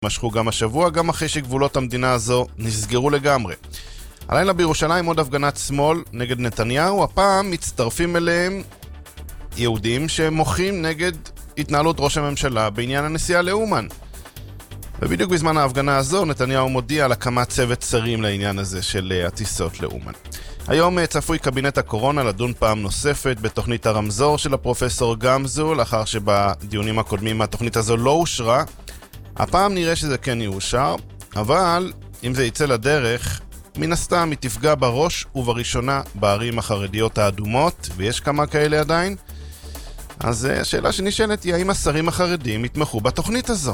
משכו גם השבוע, גם אחרי שגבולות המדינה הזו נסגרו לגמרי. הלילה בירושלים עוד הפגנת שמאל נגד נתניהו, הפעם מצטרפים אליהם יהודים שמוחים נגד התנהלות ראש הממשלה בעניין הנסיעה לאומן. ובדיוק בזמן ההפגנה הזו נתניהו מודיע על הקמת צוות שרים לעניין הזה של הטיסות לאומן. היום צפוי קבינט הקורונה לדון פעם נוספת בתוכנית הרמזור של הפרופסור גמזו, לאחר שבדיונים הקודמים התוכנית הזו לא אושרה. הפעם נראה שזה כן יאושר, אבל אם זה יצא לדרך, מן הסתם היא תפגע בראש ובראשונה בערים החרדיות האדומות, ויש כמה כאלה עדיין. אז השאלה שנשאלת היא האם השרים החרדים יתמכו בתוכנית הזו.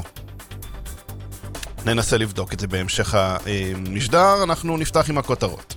ננסה לבדוק את זה בהמשך המשדר. אנחנו נפתח עם הכותרות.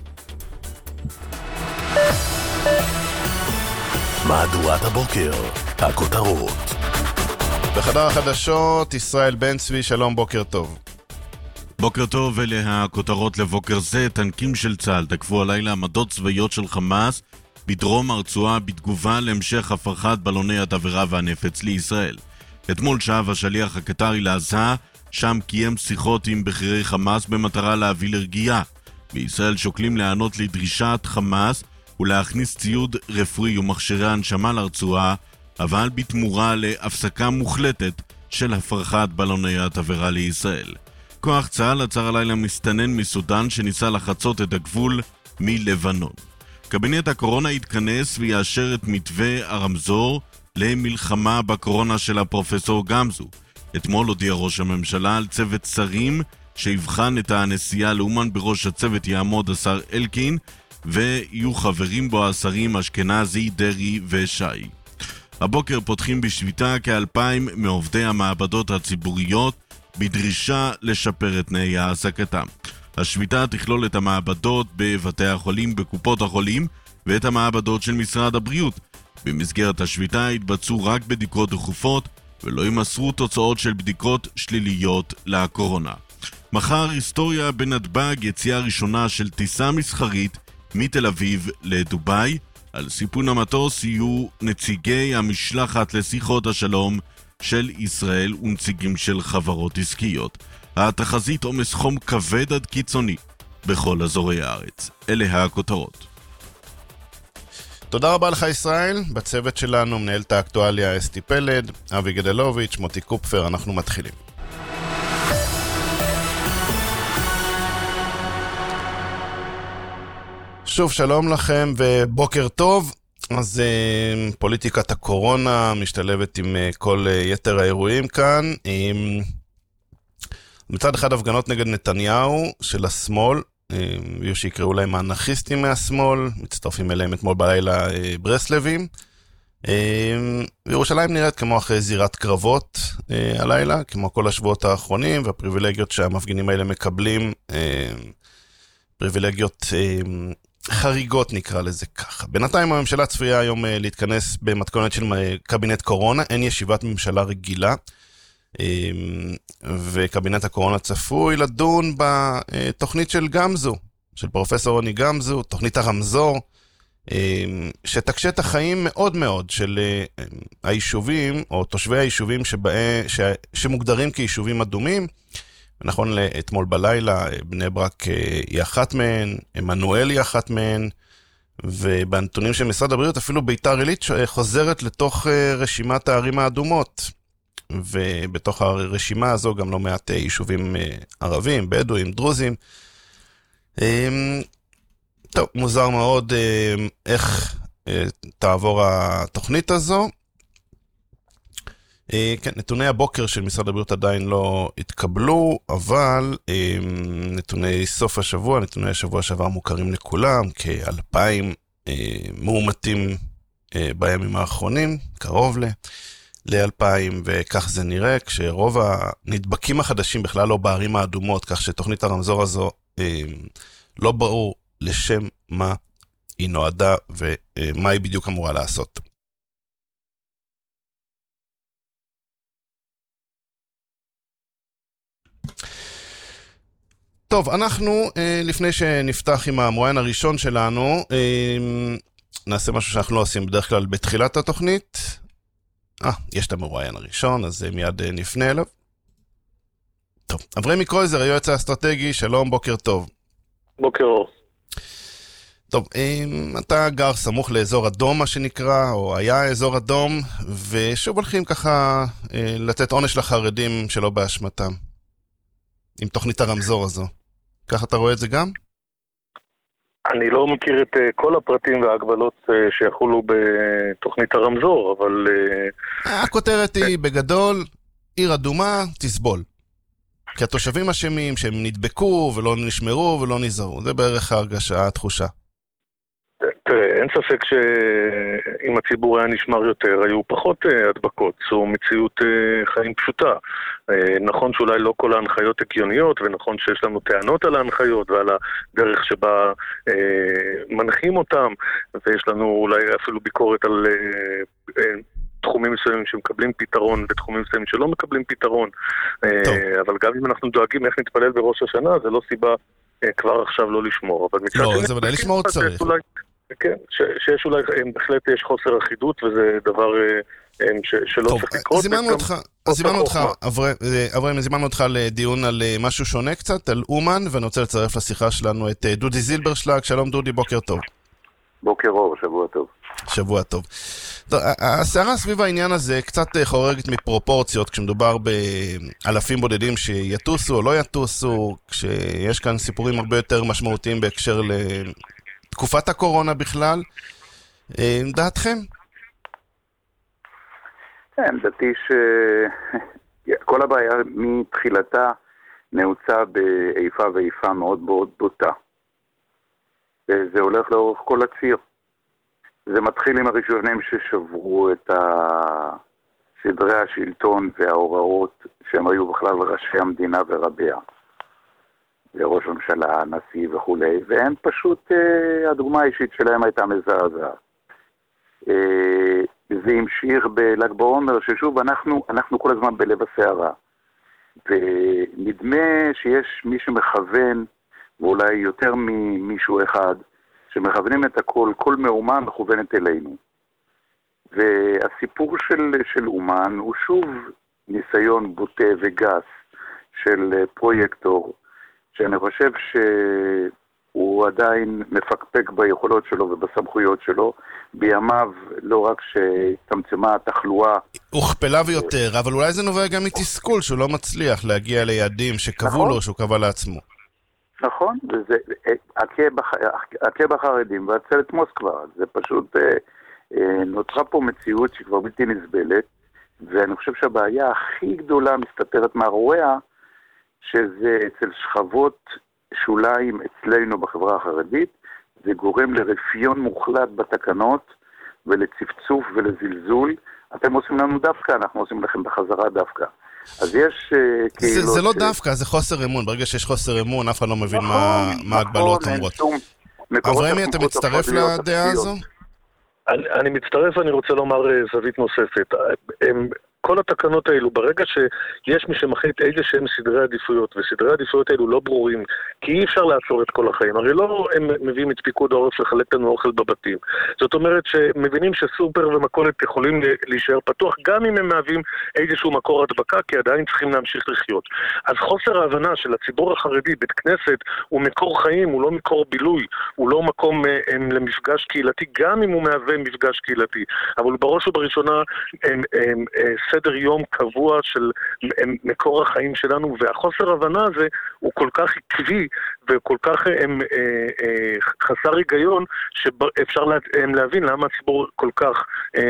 מהדורת הבוקר, הכותרות. בחדר החדשות, ישראל בן צבי, שלום, בוקר טוב. בוקר טוב, אלה הכותרות לבוקר זה. טנקים של צה"ל תקפו הלילה עמדות צבאיות של חמאס בדרום הרצועה בתגובה להמשך הפרחת בלוני התבערה והנפץ לישראל. אתמול שב השליח הקטרי לעזה, שם קיים שיחות עם בכירי חמאס במטרה להביא לרגיעה. בישראל שוקלים לענות לדרישת חמאס ולהכניס ציוד רפואי ומכשירי הנשמה לרצועה, אבל בתמורה להפסקה מוחלטת של הפרחת בלוני התבערה לישראל. כוח צה"ל עצר הלילה מסתנן מסודן שניסה לחצות את הגבול מלבנון. קבינט הקורונה יתכנס ויאשר את מתווה הרמזור למלחמה בקורונה של הפרופסור גמזו. אתמול הודיע ראש הממשלה על צוות שרים שיבחן את הנסיעה לאומן. בראש הצוות יעמוד השר אלקין, ויהיו חברים בו השרים אשכנזי, דרי ושי. הבוקר פותחים בשביתה כ2,000 מעובדי המעבדות הציבוריות בדרישה לשפר את תנאי העסקתם. השביתה תכלול את המעבדות בבתי החולים, בקופות החולים, ואת המעבדות של משרד הבריאות. במסגרת השביתה יתבצעו רק בדיקות דחופות ולא ימסרו תוצאות של בדיקות שליליות לקורונה. מחר היסטוריה בנתב"ג, יציאה ראשונה של טיסה מסחרית מתל אביב לדובאי. על סיפון המטוס יהיו נציגי המשלחת לשיחות השלום של ישראל ונציגים של חברות עסקיות. התחזית עומס חום כבד עד קיצוני בכל אזורי הארץ. אלה הכותרות. תודה רבה לך ישראל. בצוות שלנו מנהלת האקטואליה אסתי פלד, אבי גדלוביץ', מוטי קופפר. אנחנו מתחילים. שוב שלום לכם ובוקר טוב. אז פוליטיקת הקורונה משתלבת עם כל יתר האירועים כאן. מצד אחד הפגנות נגד נתניהו של השמאל, ויש שיקראו להם האנרכיסטים מהשמאל, מצטרפים אליהם אתמול בלילה ברסלבים. וירושלים נראית כמו אחרי זירת קרבות הלילה, כמו כל השבועות האחרונים, והפריבילגיות שהמפגינים האלה מקבלים, פריבילגיות חריגות נקרא לזה ככה. בינתיים הממשלה צפויה היום להתכנס במתכונת של קבינט קורונה, אין ישיבת ממשלה רגילה, וקבינט הקורונה צפוי לדון בתוכנית של גמזו, של פרופסור רוני גמזו, תוכנית הרמזור, שתקשה את החיים מאוד מאוד של היישובים, או תושבי היישובים שמוגדרים כיישובים אדומים. נכון לאתמול בלילה, בני ברק היא אחת מהן, אמנואל היא אחת מהן, ובנתונים של משרד הבריאות אפילו ביתר עילית חוזרת לתוך רשימת הערים האדומות, ובתוך הרשימה הזו גם לא מעט יישובים ערבים, בדואים, דרוזים. טוב, מוזר מאוד איך תעבור התוכנית הזו. כן, נתוני הבוקר של משרד הבריאות עדיין לא התקבלו, אבל נתוני סוף השבוע, נתוני השבוע שעבר מוכרים לכולם, כ2,000 מאומתים בימים האחרונים, קרוב ל2,000, וכך זה נראה, כשרוב הנדבקים החדשים בכלל לא בערים האדומות, כך שתוכנית הרמזור הזו לא ברור לשם מה היא נועדה ומה היא בדיוק אמורה לעשות. טוב, אנחנו לפני שנפתח עם המרואיין הראשון שלנו, נעשה משהו שאנחנו לא עושים בדרך כלל בתחילת התוכנית. יש את המרואיין הראשון, אז מיד נפנה אליו. טוב, אברמי קרויזר, היועץ האסטרטגי, שלום, בוקר טוב. בוקר אור. טוב, אתה גר סמוך לאזור אדום, מה שנקרא, או היה אזור אדום, ושוב הולכים ככה לתת עונש לחרדים שלא באשמתם, עם תוכנית הרמזור הזו. ככה אתה רואה את זה גם? אני לא מכיר את כל הפרטים וההגבלות שיחולו בתוכנית הרמזור, אבל... הכותרת היא בגדול, עיר אדומה, תסבול. כי התושבים אשמים שהם נדבקו ולא נשמרו ולא נזהרו. זה בערך ההרגשה, התחושה. תראה, אין ספק שאם הציבור היה נשמר יותר, היו פחות הדבקות. זו מציאות חיים פשוטה. נכון שאולי לא כל ההנחיות הגיוניות, ונכון שיש לנו טענות על ההנחיות ועל הדרך שבה מנחים אותם, ויש לנו אולי אפילו ביקורת על תחומים מסוימים שמקבלים פתרון ותחומים מסוימים שלא מקבלים פתרון. אבל גם אם אנחנו דואגים איך נתפלל בראש השנה, זה לא סיבה כבר עכשיו לא לשמור. לא, זה ודאי לשמור צריך. כן, שיש אולי, בהחלט יש חוסר אחידות, וזה דבר שלא צריך לקרות. אז זימנו אותך לדיון על משהו שונה קצת, על אומן, ואני רוצה לצרף לשיחה שלנו את דודי זילברשלג. שלום דודי, בוקר טוב. בוקר אור, שבוע טוב. שבוע טוב. הסערה סביב העניין הזה קצת חורגת מפרופורציות, כשמדובר באלפים בודדים שיטוסו או לא יטוסו, כשיש כאן סיפורים הרבה יותר משמעותיים בהקשר תקופת הקורונה בכלל. דעתכם? דעתי שכל הבעיה מתחילתה נעוצה באיפה ואיפה מאוד מאוד בוטה. וזה הולך לאורך כל הציר. זה מתחיל עם הראשונים ששברו את סדרי השלטון וההוראות שהם היו בכלל ראשי המדינה ורביה. לראש הממשלה, הנשיא וכו', והם פשוט, הדוגמה האישית שלהם הייתה מזעזעת. זה המשיך בל"ג בעומר, ששוב אנחנו כל הזמן בלב הסערה. ונדמה שיש מי שמכוון, ואולי יותר ממישהו אחד, שמכוונים את הכל, כל מהומה מכוונת אלינו. והסיפור של אומן הוא שוב ניסיון בוטה וגס של פרויקטור, שאני חושב שהוא עדיין מפקפק ביכולות שלו ובסמכויות שלו. בימיו לא רק שתמצמה התחלואה, הוכפלה ויותר, אבל אולי זה נובע גם מתסכול שהוא לא מצליח להגיע ליעדים שקבעו לו, שהוא קבע לעצמו. נכון, וזה הכה בחרדים והצלת מוסקבה. זה פשוט נוצרה פה מציאות שכבר בלתי נסבלת, ואני חושב שהבעיה הכי גדולה מסתתרת מאחוריה, שזה אצל שכבות שוליים אצלנו בחברה החרדית. זה גורם לרפיון מוחלט בתקנות ולצפצוף ולזלזול. אתם עושים לנו דווקא, אנחנו עושים לכם בחזרה דווקא. אז יש זה לא דווקא, זה חוסר אמון. ברגע שיש חוסר אמון, אף אחד לא מבין מה ההגבלות אומרות. אברמי, אתה מצטרף לדעה הזו? אני מצטרף, אני רוצה לומר זווית נוספת. כל התקנות האלו, ברגע שיש מי שמחליט איזה שהם סדרי עדיפויות, וסדרי העדיפויות האלו לא ברורים, כי אי אפשר לעצור את כל החיים. הרי לא הם מביאים את פיקוד העורף לחלק לנו אוכל בבתים. זאת אומרת שמבינים שסופר ומכולת יכולים להישאר פתוח, גם אם הם מהווים איזשהו מקור הדבקה, כי עדיין צריכים להמשיך לחיות. אז חוסר ההבנה של הציבור החרדי, בית כנסת, הוא מקור חיים, הוא לא מקור בילוי, הוא לא מקום למפגש קהילתי, גם אם הוא מהווה מפגש קהילתי. אבל בראש ובראשונה סדר יום קבוע של מקור החיים שלנו, והחוסר הבנה הזה הוא כל כך עקבי וכל כך חסר היגיון, שאפשר להבין למה הציבור כל כך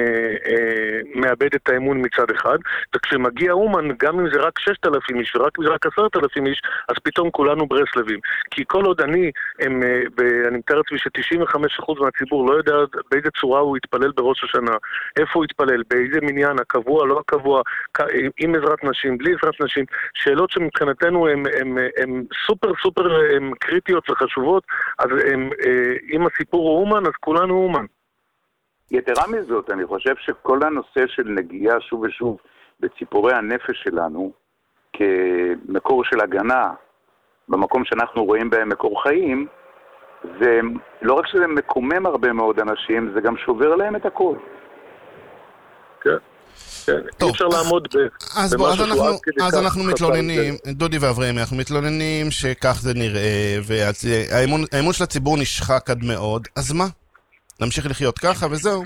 מאבד את האמון מצד אחד. וכשמגיע אומן, גם אם זה רק 6,000 איש ורק אם זה רק 10,000 איש, אז פתאום כולנו ברסלבים. כי כל עוד אני מתאר לעצמי ש95% מהציבור לא יודע באיזה צורה הוא יתפלל בראש השנה, איפה הוא יתפלל, באיזה מניין, הקבוע, לא הקבוע, עם עזרת נשים, בלי עזרת נשים, שאלות שמבחינתנו הן סופר קריטיות וחשובות. אז אם הסיפור הוא אומן, אז כולנו אומן. יתרה מזאת, אני חושב שכל הנושא של נגיעה שוב ושוב בציפורי הנפש שלנו, כמקור של הגנה, במקום שאנחנו רואים בהם מקור חיים, זה לא רק שזה מקומם הרבה מאוד אנשים, זה גם שובר להם את הכל. כן. אי אפשר לעמוד במשהו שהוא עד כדי כך. אז אנחנו מתלוננים, דודי ואברהם, אנחנו מתלוננים שכך זה נראה, והאמון של הציבור נשחק עד מאוד, אז מה? נמשיך לחיות ככה וזהו?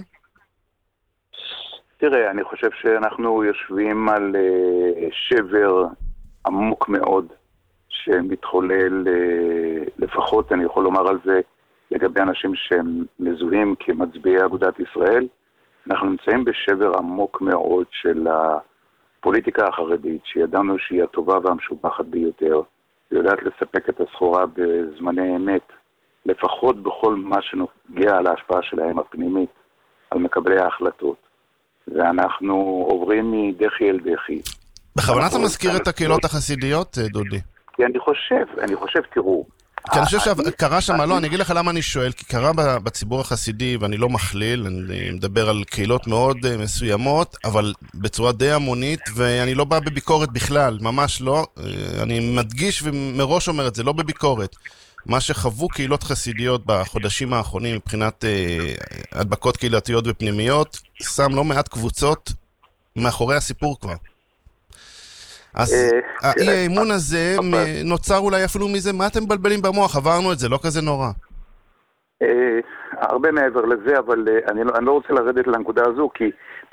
תראה, אני חושב שאנחנו יושבים על שבר עמוק מאוד, שמתחולל, לפחות אני יכול לומר על זה, לגבי אנשים שהם מזוהים כמצביעי אגודת ישראל. אנחנו נמצאים בשבר עמוק מאוד של הפוליטיקה החרדית, שידענו שהיא הטובה והמשובחת ביותר, ויודעת לספק את הסחורה בזמני אמת, לפחות בכל מה שנוגע להשפעה שלהם הפנימית על מקבלי ההחלטות. ואנחנו עוברים מדחי אל דחי. בכוונה אתה מזכיר את הקהילות החסידיות, דודי? כי אני חושב, תראו. כי אני חושב שקרה שם, לא, אני אגיד לך למה אני שואל, כי קרה בציבור החסידי, ואני לא מכליל, אני מדבר על קהילות מאוד מסוימות, אבל בצורה די המונית, ואני לא בא בביקורת בכלל, ממש לא. אני מדגיש ומראש אומר את זה, לא בביקורת. מה שחוו קהילות חסידיות בחודשים האחרונים מבחינת הדבקות קהילתיות ופנימיות, שם לא מעט קבוצות מאחורי הסיפור כבר. אז האי-האמון הזה נוצר אולי אפילו מזה, מה אתם מבלבלים במוח? עברנו את זה, לא כזה נורא. הרבה מעבר לזה, אבל אני לא רוצה לרדת לנקודה הזו, כי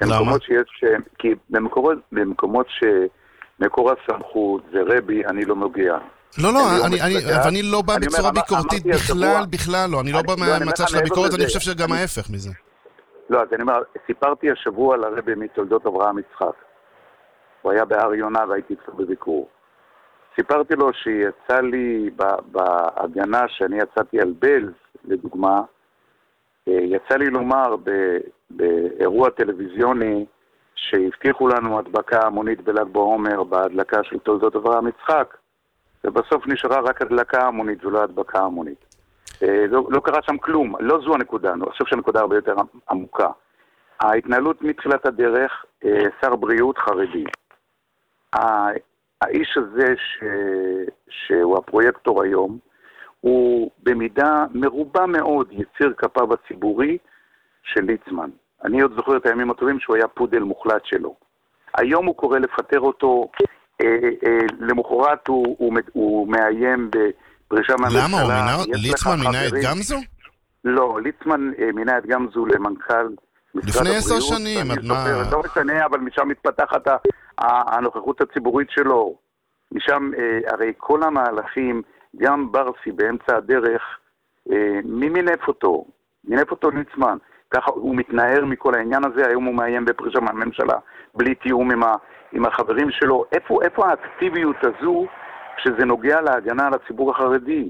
במקומות שמקור הסמכות זה רבי, אני לא נוגע. לא, אני לא בא בצורה ביקורתית בכלל לא, אני לא בא מהמצב של הביקורת, אני חושב שגם ההפך מזה. לא, אז אני אומר, סיפרתי השבוע על הרבי מתולדות אברהם יצחק. הוא היה בהר יונה והייתי אצלו בביקור. סיפרתי לו שיצא לי בהגנה שאני יצאתי על בלז, לדוגמה, יצא לי לומר באירוע טלוויזיוני שהבטיחו לנו הדבקה המונית בל"ג בעומר בהדלקה של תולדות אברהם יצחק, ובסוף נשארה רק הדלקה המונית ולא הדבקה המונית. לא קרה שם כלום, לא זו הנקודה, אני חושב שהנקודה הרבה יותר עמוקה. ההתנהלות מתחילת הדרך, שר בריאות חרדי. האיש הזה שהוא הפרויקטור היום, הוא במידה מרובה מאוד יציר כפיו הציבורי של ליצמן. אני עוד זוכר את הימים הטובים שהוא היה פודל מוחלט שלו. היום הוא קורא לפטר אותו, למחרת הוא מאיים בפרישה מהממשלה. למה? ליצמן מינה את גמזו? לא, ליצמן מינה את גמזו למנכ"ל לפני 10 שנים, לא משנה, אבל משם מתפתחת הנוכחות הציבורית שלו. משם, הרי כל המהלכים, גם ברסי באמצע הדרך, מי מינף אותו? מינף אותו ליצמן. ככה הוא מתנער מכל העניין הזה, היום הוא מאיים בפרישה מהממשלה, בלי תיאום עם החברים שלו. איפה האקטיביות הזו, שזה נוגע להגנה על הציבור החרדי?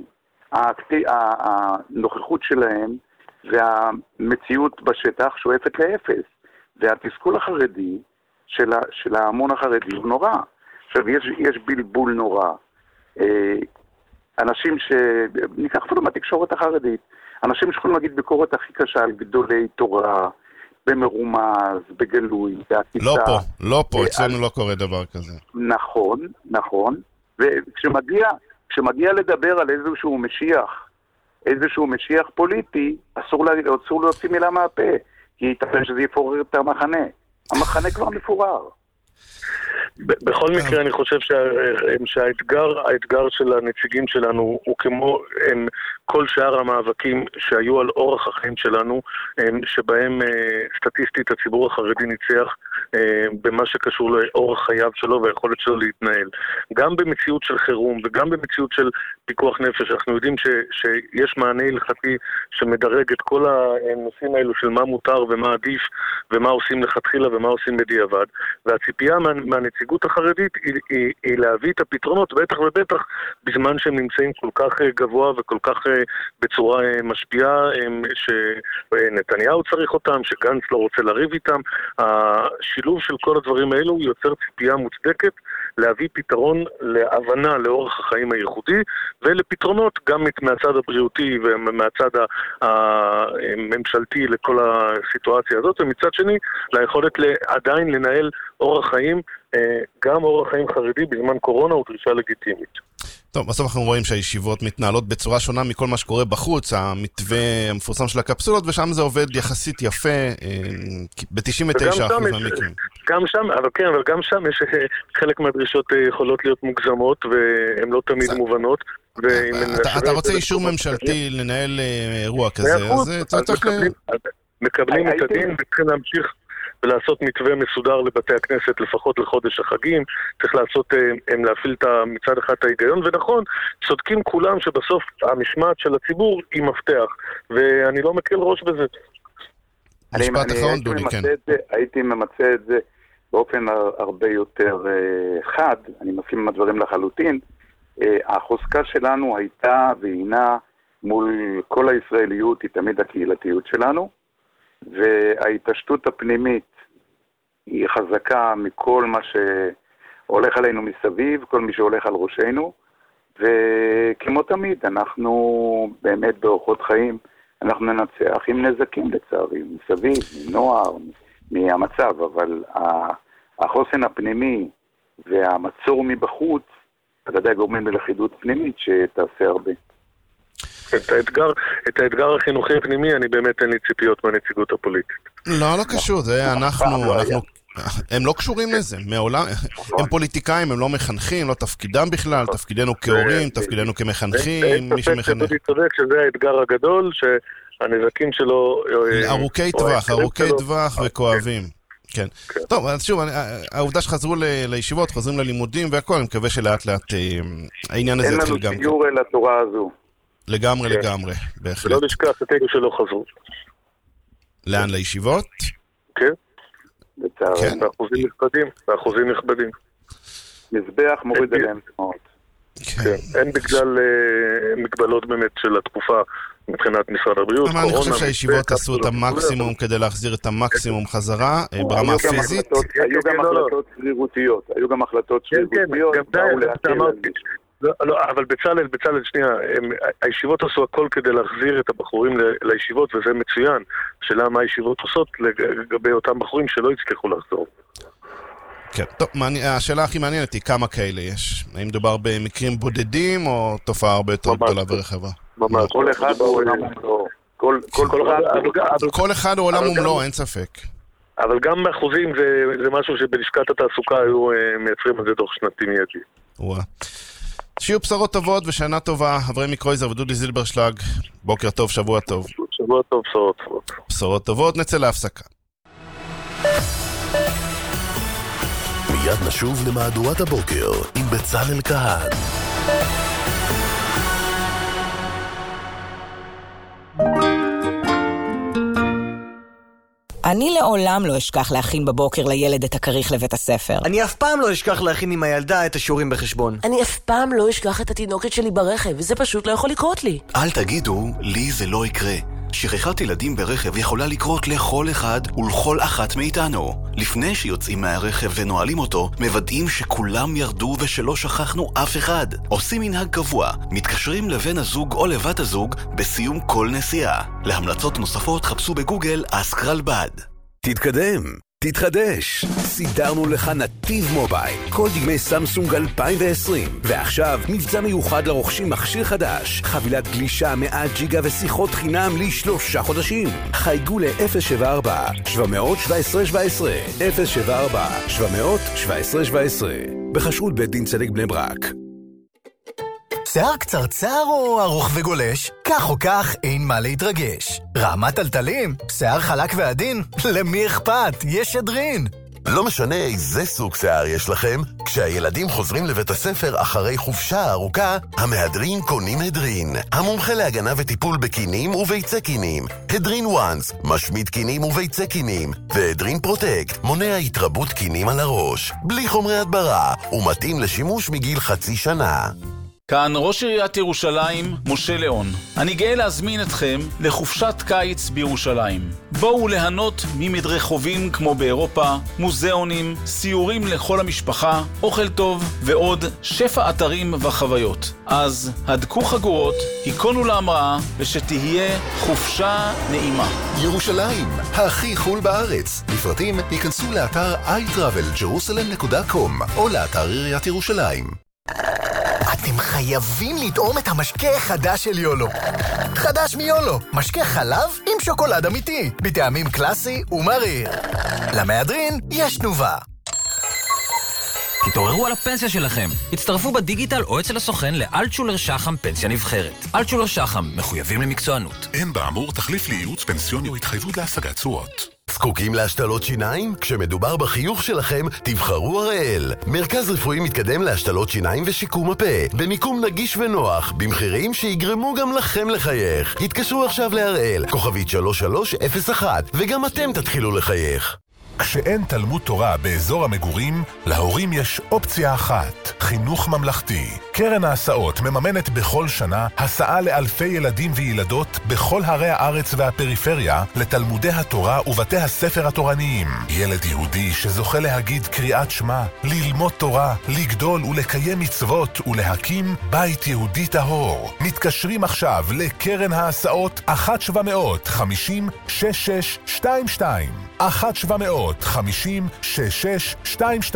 הנוכחות שלהם, והמציאות בשטח שואפת לאפס. והתסכול החרדי של ההמון החרדי הוא נורא. עכשיו, יש בלבול נורא. אנשים ניקח אפילו מהתקשורת החרדית, אנשים שיכולים להגיד ביקורת הכי קשה על גדולי תורה, במרומז, בגלוי, בעקיצה. לא פה, אצלנו לא קורה דבר כזה. נכון. וכשמגיע לדבר על איזשהו משיח פוליטי, אסור להוציא מילה מהפה, כי ייתכן שזה יפורר את המחנה. המחנה כבר מפורר. בכל מקרה אני חושב שהאתגר של הנציגים שלנו הוא כמו כל שאר המאבקים שהיו על אורח החיים שלנו, שבהם סטטיסטית הציבור החרדי ניצח במה שקשור לאורח חייו שלו והיכולת שלו להתנהל. גם במציאות של חירום וגם במציאות של פיקוח נפש, אנחנו יודעים שיש מענה הלכתי שמדרג את כל הנושאים האלו של מה מותר ומה עדיף ומה עושים לכתחילה ומה עושים בדיעבד, והציפייה מהנציגות החרדית היא להביא את הפתרונות, בטח ובטח בזמן שהם נמצאים כל כך גבוה וכל כך בצורה משפיעה, שנתניהו צריך אותם, שגנץ לא רוצה לריב איתם. השילוב של כל הדברים האלו יוצר ציפייה מוצדקת להביא פתרון להבנה לאורך החיים הייחודי, ולפתרונות גם מהצד הבריאותי ומהצד הממשלתי לכל הסיטואציה הזאת, ומצד שני ליכולת עדיין לנהל אורח חיים, גם אורח חיים חרדי בזמן קורונה הוא דרישה לגיטימית. טוב, בסוף אנחנו רואים שהישיבות מתנהלות בצורה שונה מכל מה שקורה בחוץ, המתווה המפורסם של הקפסולות, ושם זה עובד יחסית יפה, ב-99% מהמקרים. גם שם, אבל כן, אבל גם שם יש חלק מהדרישות יכולות להיות מוגזמות, והן לא תמיד מובנות. אתה רוצה אישור ממשלתי לנהל אירוע כזה, אז מקבלים את הדין וצריכים להמשיך ולעשות מתווה מסודר לבתי הכנסת לפחות לחודש החגים. צריך להפעיל מצד אחד את ההיגיון, ונכון, צודקים כולם שבסוף המשמעת של הציבור היא מפתח, ואני לא מקל ראש בזה. משפט אחרון, דולי, כן. הייתי ממצא את זה באופן הרבה יותר חד, אני מסכים עם הדברים לחלוטין. החוזקה שלנו הייתה והינה מול כל הישראליות, היא תמיד הקהילתיות שלנו, וההתעשתות הפנימית היא חזקה מכל מה שהולך עלינו מסביב, כל מי שהולך על ראשנו, וכמו תמיד, אנחנו באמת באורחות חיים, אנחנו ננצח עם נזקים לצערי, מסביב, מנוער, מהמצב, אבל החוסן הפנימי והמצור מבחוץ, ודאי גורמים ללכידות פנימית שתעשה הרבה. את האתגר החינוכי הפנימי, אני באמת אין לי ציפיות מהנציגות הפוליטית. לא קשור, זה הם לא קשורים לזה, מעולם, הם פוליטיקאים, הם לא מחנכים, לא תפקידם בכלל, תפקידנו כהורים, תפקידנו כמחנכים, מי שמחנך. אני צודק שזה האתגר הגדול, שהנזקים שלו ארוכי טווח וכואבים. כן. טוב, אז שוב, העובדה שחזרו לישיבות, חוזרים ללימודים והכל, אני מקווה שלאט לאט העניין הזה יתחיל גם. אין לנו ציור אל התורה הזו. לגמרי, בהחלט. ולא נשכח את אלו שלא חזרו. לאן, לישיבות? כן. באחוזים נכבדים. מזבח מוריד אליהם שמות. כן, אין בגלל מגבלות באמת של התקופה מבחינת משרד הבריאות. אבל אני חושב שהישיבות עשו את המקסימום כדי להחזיר את המקסימום חזרה ברמה פיזית. היו גם החלטות שרירותיות. לא, אבל בצלאל, שנייה, הישיבות עשו הכל כדי להחזיר את הבחורים לישיבות, וזה מצוין. השאלה מה הישיבות עושות לגבי אותם בחורים שלא הצליחו לחזור. כן, טוב, השאלה הכי מעניינת היא כמה כאלה יש. האם מדובר במקרים בודדים או תופעה הרבה יותר גדולה ברחבה? כל אחד הוא עולם ומלואו. כל אחד הוא עולם ומלואו, אין ספק. אבל גם באחוזים זה משהו שבלשכת התעסוקה היו מייצרים על זה דוח שנתי מיידי. שיהיו בשורות טובות ושנה טובה, אברהם קרויזר ודודי זילברשלג, בוקר טוב, שבוע טוב. שבוע טוב, בשורות טובות. בשורות טובות, נצא להפסקה. מיד נשוב למהדורת הבוקר עם בצלאל כהן. אני לעולם לא אשכח להכין בבוקר לילד את הכריך לבית הספר. אני אף פעם לא אשכח להכין עם הילדה את השיעורים בחשבון. אני אף פעם לא אשכח את התינוקת שלי ברכב, וזה פשוט לא יכול לקרות לי. אל תגידו, לי זה לא יקרה. שכחת ילדים ברכב יכולה לקרות לכל אחד ולכל אחת מאיתנו. לפני שיוצאים מהרכב ונועלים אותו, מוודאים שכולם ירדו ושלא שכחנו אף אחד. עושים מנהג קבוע, מתקשרים לבן הזוג או לבת הזוג בסיום כל נסיעה. להמלצות נוספות חפשו בגוגל אסק רלב"ד. תתקדם, תתחדש. סידרנו לך נתיב מובייל, כל דגמי סמסונג 2020. ועכשיו מבצע מיוחד לרוכשים מכשיר חדש, חבילת גלישה 100 ג'יגה ושיחות חינם ל3 חודשים. חייגו ל-074 717 17 074 717 17 בחשרות בית דין צדק בני ברק. שיער קצרצר או ארוך וגולש? כך או כך אין מה להתרגש. רעמת טלטלים? שיער חלק ועדין? למי אכפת? יש אדרין. לא משנה איזה סוג שיער יש לכם, כשהילדים חוזרים לבית הספר אחרי חופשה ארוכה, המהדרין קונים הדרין. המומחה להגנה וטיפול בקינים וביצי קינים. הדרין וואנס, משמיד קינים וביצי קינים. והדרין פרוטקט, מונע התרבות קינים על הראש. בלי חומרי הדברה, ומתאים לשימוש מגיל חצי שנה. כאן ראש עיריית ירושלים, משה ליאון. אני גאה להזמין אתכם לחופשת קיץ בירושלים. בואו ליהנות ממדרחובים כמו באירופה, מוזיאונים, סיורים לכל המשפחה, אוכל טוב ועוד שפע אתרים וחוויות. אז הדקו חגורות, היכונו להמראה ושתהיה חופשה נעימה. ירושלים, הכי חול בארץ. לפרטים ייכנסו לאתר iTravelJerusalem.com או לאתר עיריית ירושלים. אתם חייבים לטעום את המשקה החדש של יולו. חדש מיולו, משקה חלב עם שוקולד אמיתי, בטעמים קלאסי ומריר. למהדרין יש תנובה. תתעוררו על הפנסיה שלכם. הצטרפו בדיגיטל או אצל הסוכן לאלטשולר שחם פנסיה נבחרת. אלטשולר שחם, מחויבים למקצוענות. אין באמור תחליף לייעוץ פנסיוני או התחייבות להשגת תשואות. זקוקים להשתלות שיניים? כשמדובר בחיוך שלכם, תבחרו הראל. מרכז רפואי מתקדם להשתלות שיניים ושיקום הפה, במיקום נגיש ונוח, במחירים שיגרמו גם לכם לחייך. התקשרו עכשיו להראל, כוכבית 3301, וגם אתם תתחילו לחייך. כשאין תלמוד תורה באזור המגורים, להורים יש אופציה אחת, חינוך ממלכתי. קרן ההסעות מממנת בכל שנה הסעה לאלפי ילדים וילדות בכל ערי הארץ והפריפריה לתלמודי התורה ובתי הספר התורניים. ילד יהודי שזוכה להגיד קריאת שמע, ללמוד תורה, לגדול ולקיים מצוות ולהקים בית יהודי טהור. מתקשרים עכשיו לקרן ההסעות 1-750-6622 1-750-6622.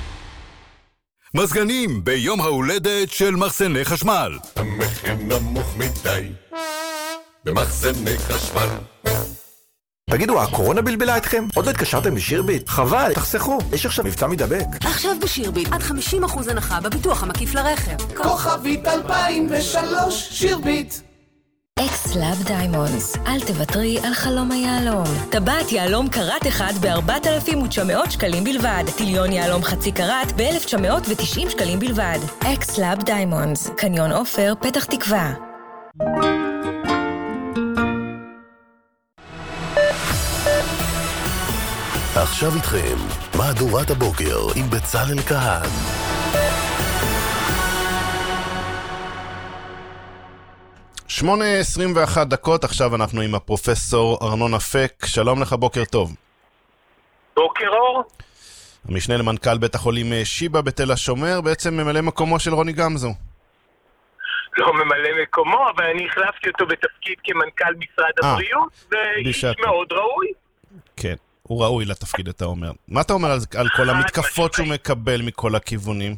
מזגנים ביום ההולדת של מחסני חשמל. המחיר נמוך מדי במחסני חשמל. תגידו, הקורונה בלבלה אתכם? עוד לא התקשרתם לשירביט? חבל, תחסכו, יש עכשיו מבצע מדבק. עכשיו בשירביט, עד 50% הנחה בביטוח המקיף לרכב. כוכבית 2003, שירביט. אקס-לאב דיימונדס, אל תוותרי על חלום היעלום. טבעת יעלום קראט אחד ב-4,900 שקלים בלבד. טיליון יעלום חצי קראט ב-1,990 שקלים בלבד. אקס-לאב דיימונדס, קניון עופר, פתח תקווה. עכשיו איתכם, מהדורת הבוקר עם בצלאל כהן. שמונה 21 דקות, עכשיו אנחנו עם הפרופסור ארנון אפק. שלום לך, בוקר טוב. בוקר אור. המשנה למנכ"ל בית החולים שיבא בתל השומר, בעצם ממלא מקומו של רוני גמזו. לא ממלא מקומו, אבל אני החלפתי אותו בתפקיד כמנכ"ל משרד הבריאות, ואיש מאוד ראוי. כן, הוא ראוי לתפקיד, אתה אומר. מה אתה אומר על כל המתקפות שהוא מקבל מכל הכיוונים?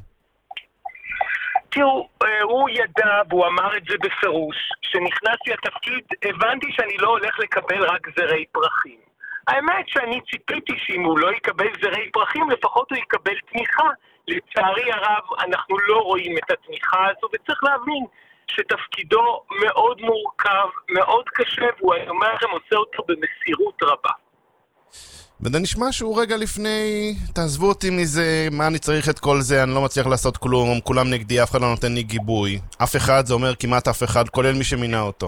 תראו, הוא ידע, והוא אמר את זה בפירוש, שנכנסתי לתפקיד, הבנתי שאני לא הולך לקבל רק זרי פרחים. האמת שאני ציפיתי שאם הוא לא יקבל זרי פרחים, לפחות הוא יקבל תמיכה. לצערי הרב, אנחנו לא רואים את התמיכה הזו, וצריך להבין שתפקידו מאוד מורכב, מאוד קשה, והוא אומר לכם עושה אותו במסירות רבה. וזה נשמע שהוא רגע לפני, תעזבו אותי מזה, מה אני צריך את כל זה, אני לא מצליח לעשות כלום, כולם נגדי, אף אחד לא נותן לי גיבוי. אף אחד, זה אומר כמעט אף אחד, כולל מי שמינה אותו.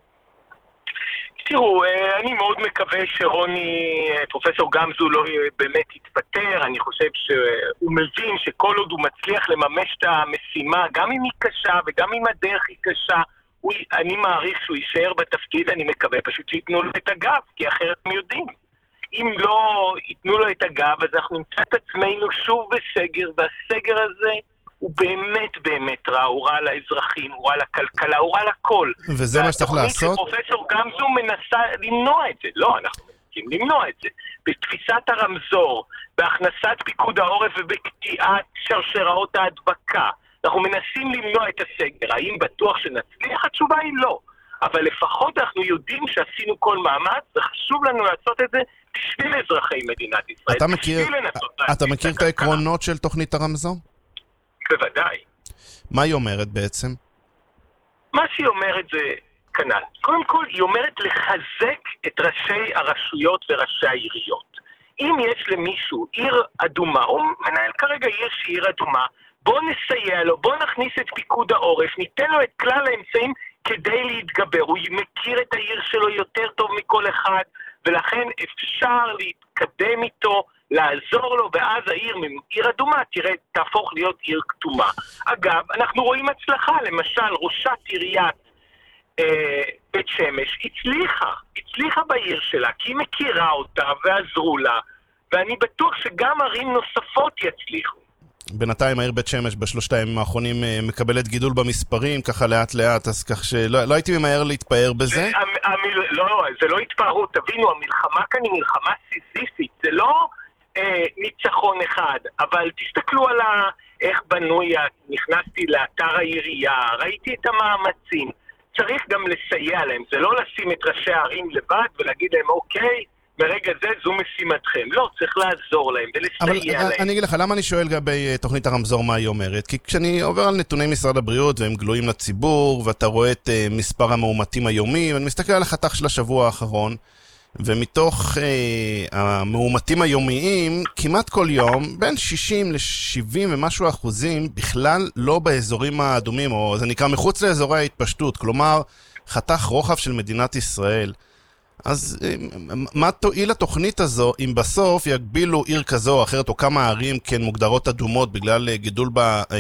תראו, אני מאוד מקווה שרוני, פרופסור גמזו לא באמת יתפטר. אני חושב שהוא מבין שכל עוד הוא מצליח לממש את המשימה, גם אם היא קשה וגם אם הדרך היא קשה, אני מעריך שהוא יישאר בתפקיד. אני מקווה פשוט שיתנו לו את הגב, כי אחרת הם יודעים. אם לא ייתנו לו את הגב, אז אנחנו נמצא את עצמנו שוב בסגר, והסגר הזה הוא באמת באמת רע, הוא רע לאזרחים, הוא רע לכלכלה, הוא רע לכל. וזה מה שצריך לעשות? פרופסור גמזו מנסה למנוע את זה. לא, אנחנו מנסים למנוע את זה. בתפיסת הרמזור, בהכנסת פיקוד העורף ובקטיעת שרשראות ההדבקה. אנחנו מנסים למנוע את הסגר. האם בטוח שנצליח? התשובה היא לא. אבל לפחות אנחנו יודעים שעשינו כל מאמץ, וחשוב לנו לעשות את זה בשביל אזרחי מדינת ישראל. אתה מכיר את העקרונות של תוכנית הרמזור? בוודאי. מה היא אומרת בעצם? מה שהיא אומרת זה כנ"ל. קודם כל, היא אומרת לחזק את ראשי הרשויות וראשי העיריות. אם יש למישהו עיר אדומה, הוא מנהל כרגע עיר שהיא עיר אדומה, בוא נסייע לו, בוא נכניס את פיקוד העורף, ניתן לו את כלל האמצעים כדי להתגבר. הוא מכיר את העיר שלו יותר טוב מכל אחד, ולכן אפשר להתקדם איתו, לעזור לו, ואז העיר מעיר אדומה, תראה, תהפוך להיות עיר כתומה. אגב, אנחנו רואים הצלחה, למשל, ראשת עיריית בית שמש הצליחה בעיר שלה, כי היא מכירה אותה ועזרו לה, ואני בטוח שגם ערים נוספות יצליחו. בינתיים העיר בית שמש בשלושת הימים האחרונים מקבלת גידול במספרים, ככה לאט לאט, אז כך שלא הייתי ממהר להתפאר בזה. לא, זה לא התפארות, תבינו, המלחמה כאן היא מלחמה סיזיפית, זה לא ניצחון אחד, אבל תסתכלו על איך בנוי, נכנסתי לאתר העירייה, ראיתי את המאמצים. צריך גם לסייע להם, זה לא לשים את ראשי הערים לבד ולהגיד להם אוקיי, ברגע זה זו משימתכם. לא, צריך לעזור להם ולסייע להם. אני אגיד לך, למה אני שואל לגבי תוכנית הרמזור מה היא אומרת? כי כשאני עובר על נתוני משרד הבריאות והם גלויים לציבור, ואתה רואה את מספר המאומתים היומי, ואני מסתכל על החתך של השבוע האחרון, ומתוך המאומתים היומיים, כמעט כל יום, בין 60 ל-70 ומשהו אחוזים, בכלל לא באזורים האדומים, או זה נקרא מחוץ לאזורי ההתפשטות, כלומר, חתך רוחב של מדינת ישראל. אז מה תועיל התוכנית הזו אם בסוף יגבילו עיר כזו או אחרת, או כמה ערים כן מוגדרות אדומות בגלל גידול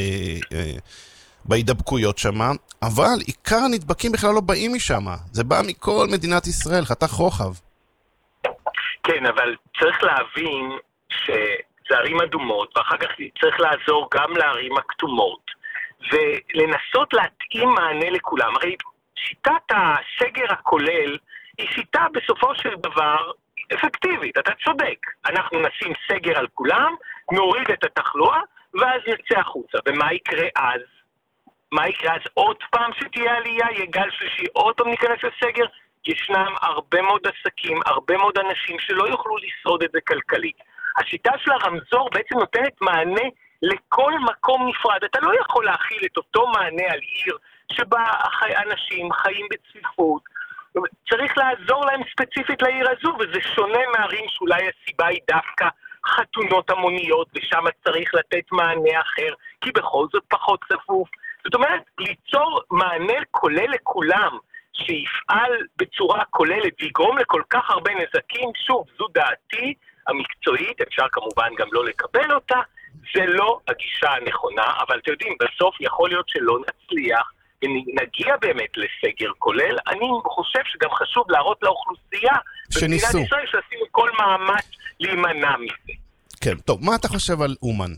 בהידבקויות שמה, אבל עיקר הנדבקים בכלל לא באים משם, זה בא מכל מדינת ישראל, חתך רוחב. כן, אבל צריך להבין שזה ערים אדומות, ואחר כך צריך לעזור גם לערים הכתומות, ולנסות להתאים מענה לכולם. הרי שיטת הסגר הכולל היא שיטה בסופו של דבר אפקטיבית, אתה צודק. אנחנו נשים סגר על כולם, נוריד את התחלואה, ואז נצא החוצה. ומה יקרה אז? מה יקרה אז? עוד פעם שתהיה עלייה, יהיה גל שלישי, עוד פעם ניכנס לסגר? ישנם הרבה מאוד עסקים, הרבה מאוד אנשים שלא יוכלו לשרוד את זה כלכלית. השיטה של הרמזור בעצם נותנת מענה לכל מקום נפרד. אתה לא יכול להכיל את אותו מענה על עיר שבה אנשים חיים בצפיפות. צריך לעזור להם ספציפית לעיר הזו, וזה שונה מערים שאולי הסיבה היא דווקא חתונות המוניות, ושם צריך לתת מענה אחר, כי בכל זאת פחות צפוף. זאת אומרת, ליצור מענה כולל לכולם, שיפעל בצורה כוללת ויגרום לכל כך הרבה נזקים, שוב, זו דעתי המקצועית, אפשר כמובן גם לא לקבל אותה, זה לא הגישה הנכונה, אבל אתם יודעים, בסוף יכול להיות שלא נצליח, ונגיע באמת לסגר כולל. אני חושב שגם חשוב להראות לאוכלוסייה במדינת ישראל שעשינו כל מאמץ להימנע מזה. כן, טוב, מה אתה חושב על אומן?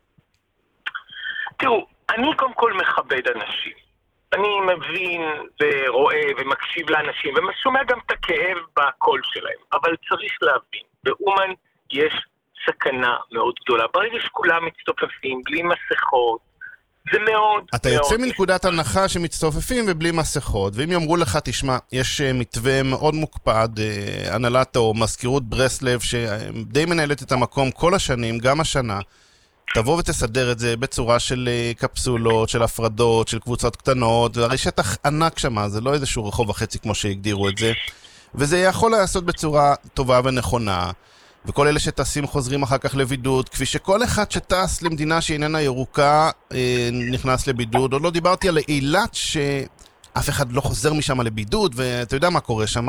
תראו, אני קודם כל מכבד אנשים. אני מבין ורואה ומקשיב לאנשים, ושומע גם את הכאב בקול שלהם. אבל צריך להבין, באומן יש סכנה מאוד גדולה. ברגע שכולם מצטופפים, בלי מסכות, זה מאוד... אתה יוצא מנקודת הנחה שמצטופפים ובלי מסכות, ואם יאמרו לך, תשמע, יש מתווה מאוד מוקפד, הנהלת או מזכירות ברסלב, שדי מנהלת את המקום כל השנים, גם השנה, תבוא ותסדר את זה בצורה של קפסולות, של הפרדות, של קבוצות קטנות, והרי שטח ענק שמה, זה לא איזשהו רחוב וחצי כמו שהגדירו את זה, וזה יכול לעשות בצורה טובה ונכונה, וכל אלה שטסים חוזרים אחר כך לבידוד, כפי שכל אחד שטס למדינה שאיננה ירוקה נכנס לבידוד. עוד לא דיברתי על אילת שאף אחד לא חוזר משם לבידוד, ואתה יודע מה קורה שם.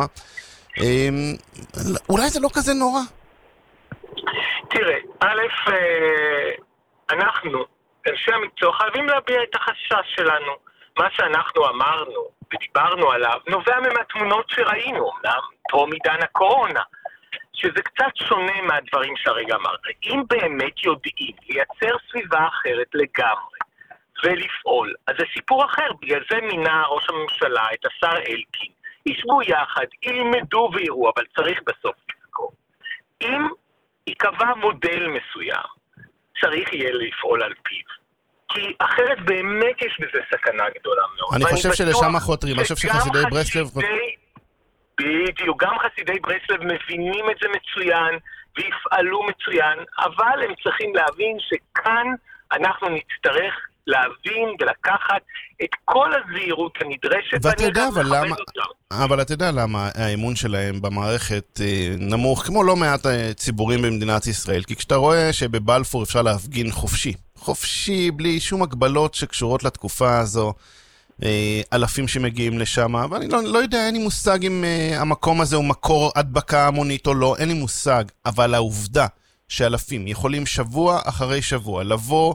אולי זה לא כזה נורא. תראה, א', אנחנו, אנשי המקצוע, חייבים להביע את החשש שלנו. מה שאנחנו אמרנו ודיברנו עליו נובע מהתמונות שראינו, טרום עידן הקורונה. שזה קצת שונה מהדברים שהרגע אמרת. אם באמת יודעים לייצר סביבה אחרת לגמרי ולפעול, אז זה סיפור אחר. בגלל זה מינה ראש הממשלה את השר אלקין. ישבו יחד, ילמדו ויראו, אבל צריך בסוף לזכור. אם יקבע מודל מסוים, צריך יהיה לפעול על פיו. כי אחרת באמת יש בזה סכנה גדולה מאוד. אני חושב שלשם החותרים, אני חושב שחסידי ברסלב... בדיוק, גם חסידי ברסלב מבינים את זה מצוין ויפעלו מצוין, אבל הם צריכים להבין שכאן אנחנו נצטרך להבין ולקחת את כל הזהירות הנדרשת. אבל אתה יודע למה האמון שלהם במערכת נמוך, כמו לא מעט ציבורים במדינת ישראל, כי כשאתה רואה שבבלפור אפשר להפגין חופשי, בלי שום הגבלות שקשורות לתקופה הזו, אלפים שמגיעים לשם, ואני לא יודע, אין לי מושג אם המקום הזה הוא מקור הדבקה המונית או לא, אין לי מושג, אבל העובדה שאלפים יכולים שבוע אחרי שבוע לבוא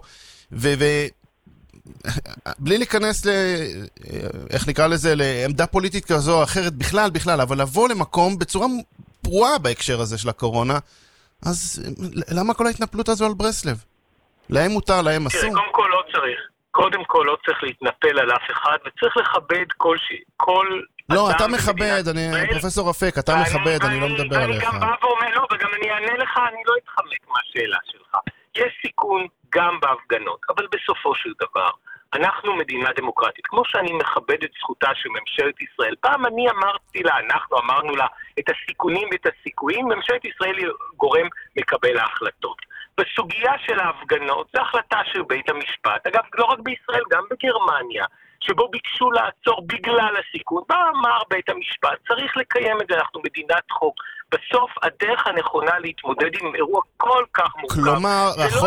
בלי להיכנס איך נקרא לזה, לעמדה פוליטית כזו או אחרת בכלל, אבל לבוא למקום בצורה פרועה בהקשר הזה של הקורונה, אז למה כל ההתנפלות הזו על ברסלב? להם מותר, להם אסור? תראה, קודם כל לא צריך להתנפל על אף אחד, וצריך לכבד כל לא, אתה מכבד, פרופסור אפק, אתה מכבד, אני לא מדבר עליך. אני גם בא ואומר, לא, וגם אני אענה לך, אני לא אתחמק מהשאלה שלך. יש סיכון גם בהפגנות, אבל בסופו של דבר, אנחנו מדינה דמוקרטית. כמו שאני מכבד את זכותה של ממשלת ישראל, פעם אני אמרתי לה, אנחנו אמרנו לה את הסיכונים ואת הסיכויים, ממשלת ישראל היא גורם מקבל ההחלטות. בסוגיה של ההפגנות, זו החלטה של בית המשפט, אגב, לא רק בישראל, גם בגרמניה, שבו ביקשו לעצור בגלל הסיכון, אמר בית המשפט, צריך לקיים את זה, אנחנו מדינת חוק. בסוף הדרך הנכונה להתמודד עם אירוע כל כך מורכב. כלומר,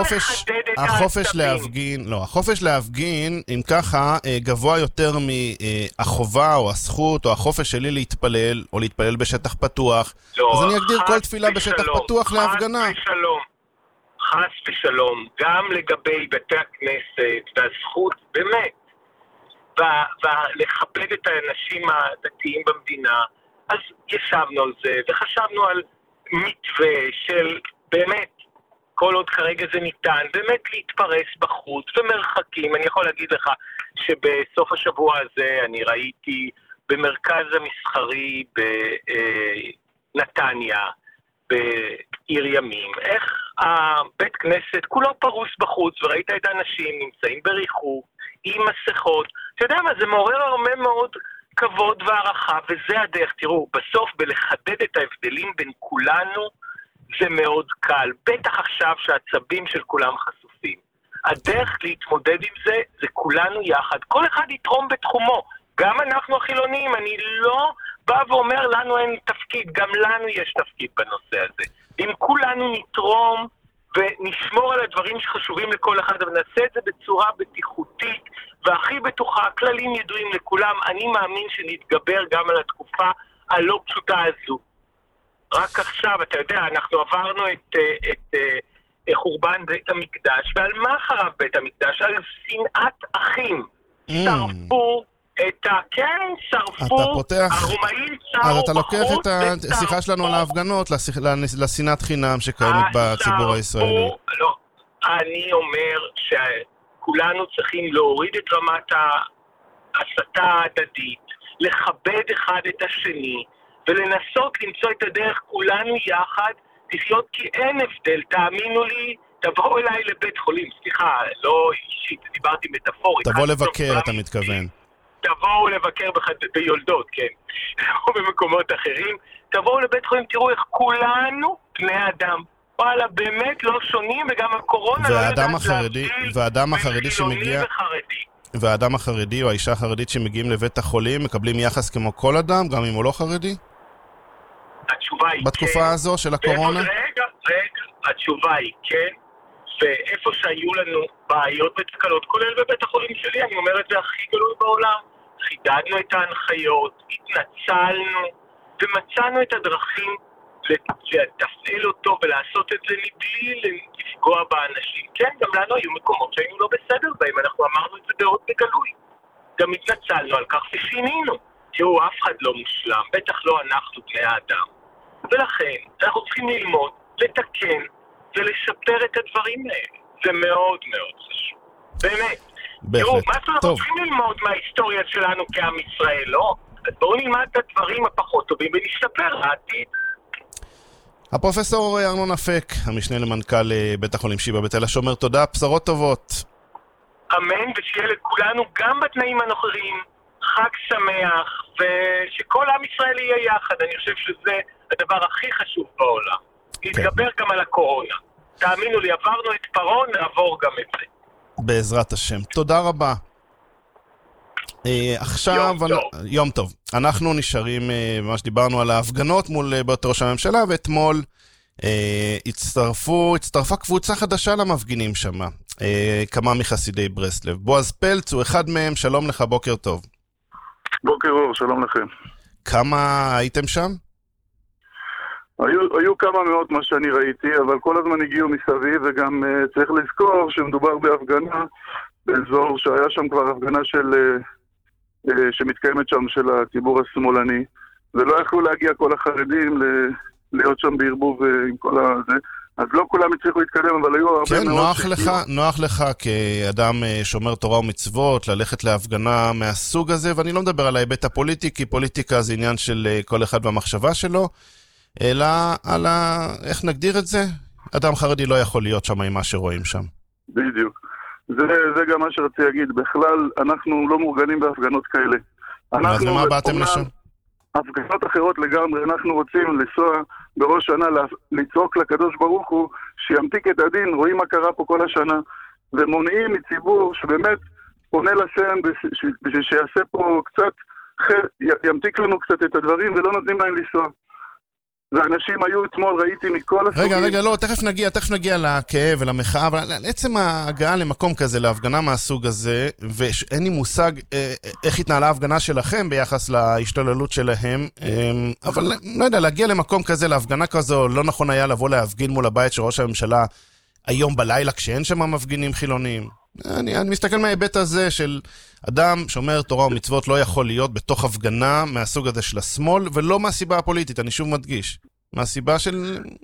החופש להפגין, אם ככה, גבוה יותר מהחובה או הזכות או החופש שלי להתפלל, או להתפלל בשטח פתוח. אז אני אגדיר כל תפילה בשטח פתוח להפגנה. חס ושלום, גם לגבי בתי הכנסת והזכות, באמת, ולכבד את האנשים הדתיים במדינה, אז ישבנו על זה וחשבנו על מתווה של באמת, כל עוד כרגע זה ניתן, באמת להתפרס בחוץ ומרחקים. אני יכול להגיד לך שבסוף השבוע הזה אני ראיתי במרכז המסחרי בנתניה, בעיר ימים, איך הבית כנסת כולו פרוס בחוץ, וראית את האנשים נמצאים בריחוק, עם מסכות. אתה יודע מה, זה מעורר הרבה מאוד כבוד והערכה, וזה הדרך. תראו, בסוף בלחדד את ההבדלים בין כולנו, זה מאוד קל. בטח עכשיו שהעצבים של כולם חשופים. הדרך להתמודד עם זה, זה כולנו יחד. כל אחד יתרום בתחומו. גם אנחנו החילונים, אני לא בא ואומר לנו אין תפקיד, גם לנו יש תפקיד בנושא הזה. אם כולנו נתרום ונשמור על הדברים שחשובים לכל אחד, ונעשה את זה בצורה בטיחותית והכי בטוחה, כללים ידועים לכולם, אני מאמין שנתגבר גם על התקופה הלא פשוטה הזו. רק עכשיו, אתה יודע, אנחנו עברנו את חורבן בית המקדש, ועל מה חרב בית המקדש? על שנאת אחים. שרפו את שרפו, הרומאים שרפו. אז אתה לוקח את השיחה שלנו על ההפגנות, לשנאת חינם שקיימת בציבור הישראלי. לא, אני אומר שכולנו צריכים להוריד את רמת ההסתה ההדדית, לכבד אחד את השני, ולנסות למצוא את הדרך כולנו יחד, לחיות כי אין הבדל, תאמינו לי, תבואו אליי לבית חולים, סליחה, לא אישית, דיברתי מטאפורית. תבוא לבקר, אתה מתכוון. תבואו לבקר ביולדות, כן, או במקומות אחרים, תבואו לבית חולים, תראו איך כולנו בני אדם. וואלה, באמת לא שונים, וגם הקורונה לא יודעת להבדיל בין חילוני וחרדי. והאדם החרדי או האישה החרדית שמגיעים לבית החולים מקבלים יחס כמו כל אדם, גם אם הוא לא חרדי? התשובה היא כן. בתקופה הזו של הקורונה? רגע, התשובה היא כן, ואיפה שהיו לנו בעיות ותקלות, כולל בבית החולים שלי, אני אומר את זה הכי גלוי בעולם, חידדנו את ההנחיות, התנצלנו, ומצאנו את הדרכים לתפעל אותו ולעשות את זה מבלי לפגוע באנשים. כן, גם לנו היו מקומות שהיינו לא בסדר בהם, אנחנו אמרנו את זה בעוד בגלוי. גם התנצלנו על כך ושינינו. תראו, אף אחד לא מושלם, בטח לא אנחנו בני האדם. ולכן, אנחנו צריכים ללמוד, לתקן ולשפר את הדברים האלה. זה מאוד מאוד חשוב. באמת. תראו, מה שאנחנו צריכים ללמוד מההיסטוריה שלנו כעם ישראל, לא? אז בואו נלמד את הדברים הפחות טובים ונשתפר לעתיד. הפרופסור ארנון אפק, המשנה למנכ"ל בית החולים שיבא בתל השומר, תודה, בשורות טובות. אמן, ושיהיה לכולנו גם בתנאים הנוכחיים חג שמח, ושכל עם ישראל יהיה יחד. אני חושב שזה הדבר הכי חשוב בעולם. להתגבר גם על הקורונה. תאמינו לי, עברנו את פרעה, נעבור גם את זה. בעזרת השם. תודה רבה. עכשיו, יום טוב. אנחנו נשארים, ממש דיברנו על ההפגנות מול בית ראש הממשלה, ואתמול הצטרפה קבוצה חדשה למפגינים שם, כמה מחסידי ברסלב. בועז פלץ הוא אחד מהם, שלום לך, בוקר טוב. בוקר אור, שלום לכם. כמה הייתם שם? היו כמה מאות מה שאני ראיתי, אבל כל הזמן הגיעו מסביב, וגם צריך לזכור שמדובר בהפגנה באזור שהיה שם כבר הפגנה שמתקיימת שם של הציבור השמאלני, ולא יכלו להגיע כל החרדים להיות שם בערבוב עם כל הזה, אז לא כולם הצליחו להתקדם, אבל היו הרבה כן, מאוד... כן, נוח לך כאדם שומר תורה ומצוות ללכת להפגנה מהסוג הזה, ואני לא מדבר על ההיבט הפוליטי, כי פוליטיקה זה עניין של כל אחד במחשבה שלו, אלא על איך נגדיר את זה? אדם חרדי לא יכול להיות שם עם מה שרואים שם. בדיוק. זה גם מה שרציתי להגיד. בכלל, אנחנו לא מאורגנים בהפגנות כאלה. אז למה באתם לשם? הפגנות אחרות לגמרי, אנחנו רוצים לנסוע בראש שנה, לצעוק לקדוש ברוך הוא, שימתיק את הדין, רואים מה קרה פה כל השנה, ומונעים מציבור שבאמת פונה לשם, בשביל שיעשה פה קצת, ימתיק לנו קצת את הדברים, ולא נותנים להם לנסוע. ואנשים היו אתמול, ראיתי מכל הסוגים. רגע, לא, תכף נגיע לכאב ולמחאה, אבל עצם ההגעה למקום כזה, להפגנה מהסוג הזה, ואין לי מושג איך התנהלה ההפגנה שלכם ביחס להשתוללות שלהם, אבל לא יודע, להגיע למקום כזה, להפגנה כזו, לא נכון היה לבוא להפגין מול הבית של ראש הממשלה היום בלילה, כשאין שם מפגינים חילוניים. אני מסתכל מההיבט הזה של אדם שאומר תורה ומצוות לא יכול להיות בתוך הפגנה מהסוג הזה של השמאל, ולא מהסיבה הפוליטית, אני שוב מדגיש. מהסיבה של...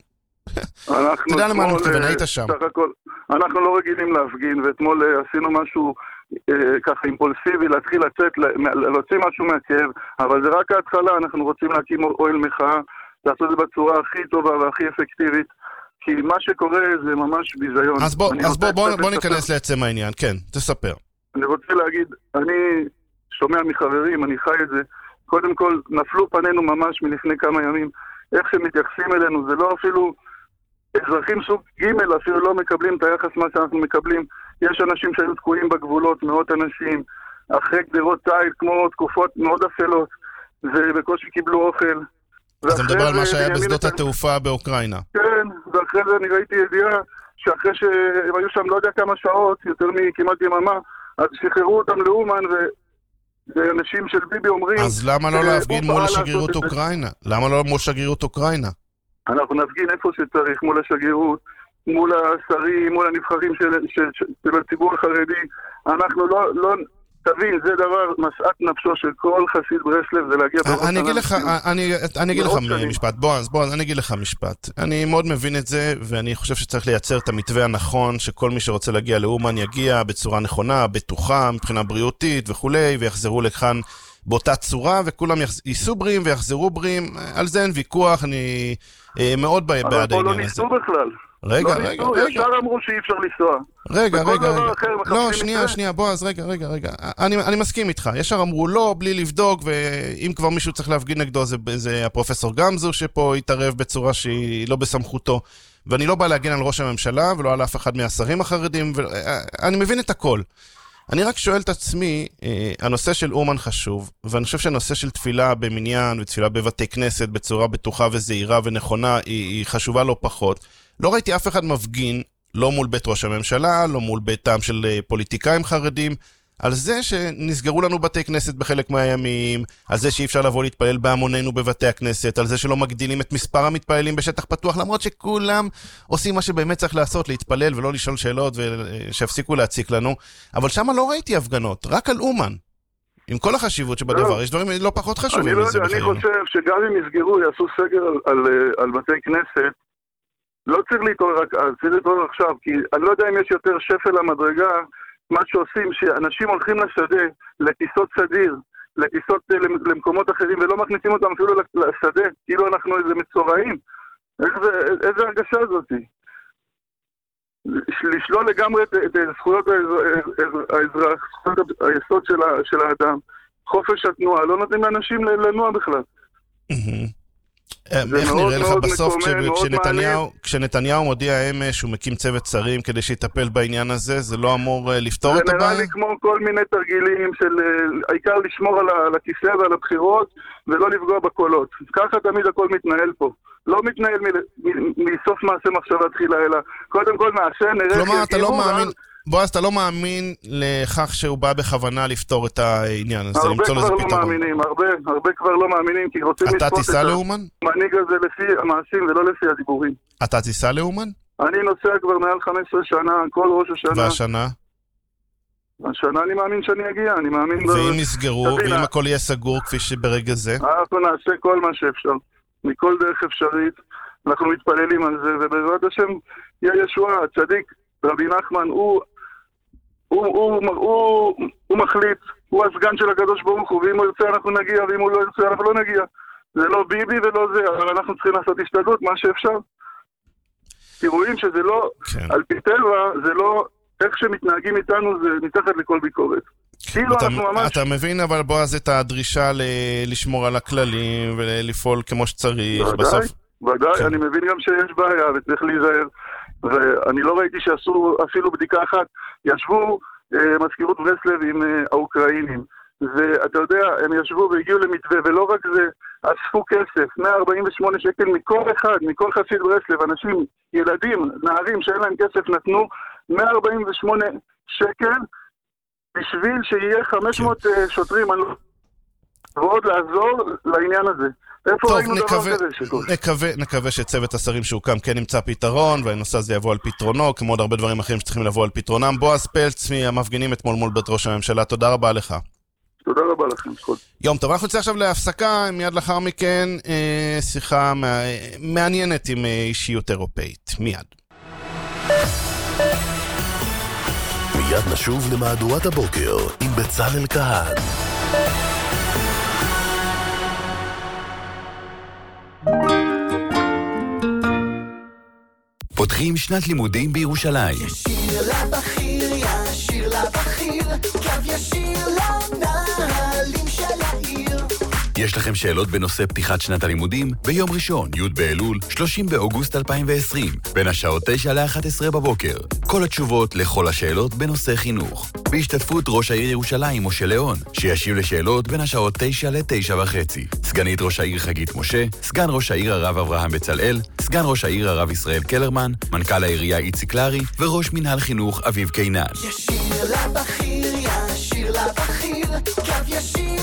אתה יודע למה אני מתכוון, היית שם. אנחנו לא רגילים להפגין, ואתמול עשינו משהו ככה אימפולסיבי, להתחיל להוציא משהו מהכאב, אבל זה רק ההתחלה, אנחנו רוצים להקים אוהל מחאה, לעשות את זה בצורה הכי טובה והכי אפקטיבית. כי מה שקורה זה ממש ביזיון. אז בוא ניכנס לעצם העניין, כן, תספר. אני רוצה להגיד, אני שומע מחברים, אני חי את זה, קודם כל נפלו פנינו ממש מלפני כמה ימים, איך שמתייחסים אלינו, זה לא אפילו, אזרחים סוג ג' אפילו לא מקבלים את היחס מה שאנחנו מקבלים, יש אנשים שהיו תקועים בגבולות, מאות אנשים, אחרי גדרות תיל, כמו תקופות מאוד אפלות, ובקושי קיבלו אוכל, אתה מדבר על מה שהיה בשדות התעופה באוקראינה. כן, ואחרי זה אני ראיתי ידיעה שאחרי שהם היו שם לא יודע כמה שעות, יותר מכמעט יממה, אז שחררו אותם לאומן, ואנשים של ביבי אומרים... אז למה לא להפגין מול השגרירות אוקראינה? למה לא מול שגרירות אוקראינה? אנחנו נפגין איפה שצריך, מול השגרירות, מול השרים, מול הנבחרים של הציבור החרדי. אנחנו לא... תבין, זה דבר, משאת נפשו של כל חסיד ברסלב, זה להגיע בראש... אני אגיד לך משפט, בועז, אני אגיד לך משפט. אני מאוד מבין את זה, ואני חושב שצריך לייצר את המתווה הנכון, שכל מי שרוצה להגיע לאומן יגיע בצורה נכונה, בטוחה, מבחינה בריאותית וכולי, ויחזרו לכאן באותה צורה, וכולם ייסעו בריאים ויחזרו בריאים. על זה אין ויכוח, אני מאוד בעד העניין הזה. אבל פה לא ניסו בכלל. רגע. ישר אמרו שאי אפשר לנסוע. רגע. לא, שנייה, בועז, רגע. אני מסכים איתך. ישר אמרו לא, בלי לבדוק, ואם כבר מישהו צריך להפגין נגדו, זה הפרופסור גמזו שפה יתערב בצורה שהיא לא בסמכותו. ואני לא בא להגן על ראש הממשלה, ולא על אף אחד מהשרים החרדים, אני מבין את הכל. אני רק שואל את עצמי, הנושא של אומן חשוב, ואני חושב שהנושא של תפילה במניין, ותפילה בבתי כנסת בצורה בטוחה וזהירה ונכונה, היא חשובה לא פחות. לא ראיתי אף אחד מפגין, לא מול בית ראש הממשלה, לא מול ביתם של פוליטיקאים חרדים, על זה שנסגרו לנו בתי כנסת בחלק מהימים, על זה שאי אפשר לבוא להתפלל בהמוננו בבתי הכנסת, על זה שלא מגדילים את מספר המתפללים בשטח פתוח, למרות שכולם עושים מה שבאמת צריך לעשות, להתפלל ולא לשאול שאלות ושהפסיקו להציק לנו, אבל שם לא ראיתי הפגנות, רק על אומן. עם כל החשיבות שבדבר, יש דברים לא פחות חשובים מזה בחיינו. אני חושב שגם אם יסגרו, יעשו סגר על בתי כנסת, לא צריך להתעורר רק אז, צריך להתעורר עכשיו, כי אני לא יודע אם יש יותר שפל למדרגה, מה שעושים, שאנשים הולכים לשדה, לטיסות סדיר, לטיסות למקומות אחרים, ולא מכניסים אותם אפילו לשדה, כאילו אנחנו איזה מצורעים. איזה הרגשה הזאת? לשלול לגמרי את זכויות האזרח, זכויות היסוד של האדם, חופש התנועה, לא נותנים לאנשים לנוע בכלל. איך נראה לך בסוף כשנתניהו מודיע אמש שהוא מקים צוות שרים כדי שיטפל בעניין הזה, זה לא אמור לפתור את הבעיה? זה נראה לי כמו כל מיני תרגילים של העיקר לשמור על הכיסא ועל הבחירות ולא לפגוע בקולות. ככה תמיד הכל מתנהל פה. לא מתנהל מסוף מעשה מחשבה תחילה, אלא קודם כל מעשה נראה... כלומר, אתה לא מאמין... בועז, אתה לא מאמין לכך שהוא בא בכוונה לפתור את העניין הזה, למצוא לזה פתרון. הרבה כבר לא מאמינים, הרבה כבר לא מאמינים, כי רוצים אתה תיסע לאומן? המנהיג הזה לפי המעשים ולא לפי הדיבורים. אתה תיסע לאומן? אני נוסע כבר מעל 15 שנה, כל ראש השנה. והשנה? השנה אני מאמין שאני אגיע, אני מאמין... ואם יסגרו, ואם הכל יהיה סגור כפי שברגע זה? אנחנו נעשה כל מה שאפשר, מכל דרך אפשרית, אנחנו מתפללים על זה, ובעזרת השם יהיה ישועה, צדיק. רבי נחמן, הוא מחליט, הוא הסגן של הקדוש ברוך הוא, ואם הוא ירצה אנחנו נגיע, ואם הוא לא ירצה אנחנו לא נגיע. זה לא ביבי ולא זה, אבל אנחנו צריכים לעשות השתדלות, מה שאפשר. רואים שזה לא, על פי טבע, זה לא, איך שמתנהגים איתנו זה מתחת לכל ביקורת. אתה מבין אבל בועז את הדרישה לשמור על הכללים ולפעול כמו שצריך בסוף? ודאי, אני מבין גם שיש בעיה וצריך להיזהר, ואני לא ראיתי שעשו אפילו בדיקה אחת. ישבו מזכירות ברסלב עם האוקראינים, ואתה יודע, הם ישבו והגיעו למתווה, ולא רק זה, אספו כסף, 148 שקל מכל אחד, מכל חסיד ברסלב, אנשים, ילדים, נערים שאין להם כסף נתנו 148 שקל, בשביל שיהיה 500 שוטרים ועוד לעזור לעניין הזה. איפה ראינו דבר כזה? נקווה שצוות השרים שהוקם כן נמצא פתרון, והנושא הזה יבוא על פתרונו, כמו עוד הרבה דברים אחרים שצריכים לבוא על פתרונם. בועז פלץ מהמפגינים אתמול מול בית ראש הממשלה, תודה רבה לך. תודה רבה לכם. יום טוב, אנחנו נצא עכשיו להפסקה, מיד לאחר מכן שיחה מעניינת עם אישיות אירופאית. מיד. מיד נשוב למהדורת הבוקר עם בצלאל כהן. פותחים שנת לימודים בירושלים. ישיר לבחיר, ישיר לבחיר, קו ישיר למנהלים של העיר. יש לכם שאלות בנושא פתיחת שנת הלימודים? ביום ראשון, י' באלול, 30 באוגוסט 2020, בין השעות 9 ל-11 בבוקר. כל התשובות לכל השאלות בנושא חינוך. בהשתתפות ראש העיר ירושלים, משה ליאון, שישיב לשאלות בין השעות 9 ל-9:30. סגנית ראש העיר חגית משה, סגן ראש העיר הרב אברהם בצלאל, סגן ראש העיר הרב ישראל קלרמן, מנכ"ל העירייה איציק לרי, וראש מנהל חינוך אביב קינן. ישיר לבחיר, ישיר לבחיר, קו ישיר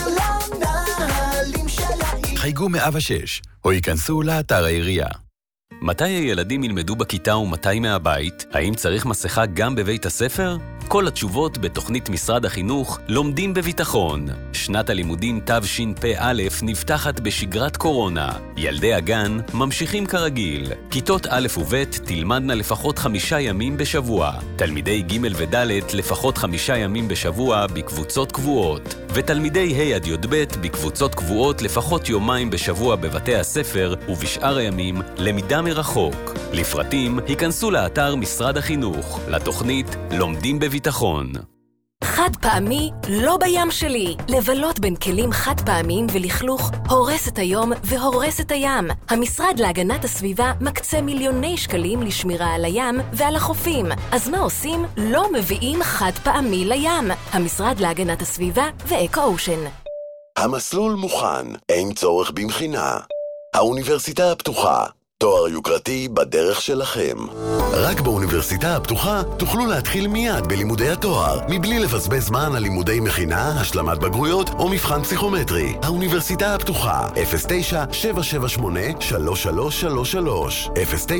למנהלים של העיר. חייגו 106, או ייכנסו לאתר העירייה. מתי הילדים ילמדו בכיתה ומתי מהבית? האם צריך מסכה גם בבית הספר? כל התשובות בתוכנית משרד החינוך לומדים בביטחון. שנת הלימודים תשפ"א נפתחת בשגרת קורונה. ילדי הגן ממשיכים כרגיל. כיתות א' וב' תלמדנה לפחות 5 ימים בשבוע. תלמידי ג' וד' לפחות 5 ימים בשבוע בקבוצות קבועות. ותלמידי ה' עד י"ב בקבוצות קבועות לפחות 2 ימים בשבוע בבתי הספר, ובשאר הימים למידה מרחוק. לפרטים היכנסו לאתר משרד החינוך, לתוכנית לומדים בביטחון. חד פעמי לא בים שלי. לבלות בין כלים חד פעמיים ולכלוך הורס את היום והורס את הים. המשרד להגנת הסביבה מקצה מיליוני שקלים לשמירה על הים ועל החופים. אז מה עושים? לא מביאים חד פעמי לים. המשרד להגנת הסביבה ואקו-אושן. המסלול מוכן, אין צורך במכינה. האוניברסיטה הפתוחה, תואר יוקרתי בדרך שלכם. רק באוניברסיטה הפתוחה תוכלו להתחיל מיד בלימודי התואר, מבלי לבזבז זמן על לימודי מכינה, השלמת בגרויות או מבחן פסיכומטרי. האוניברסיטה הפתוחה, 09-778-3333.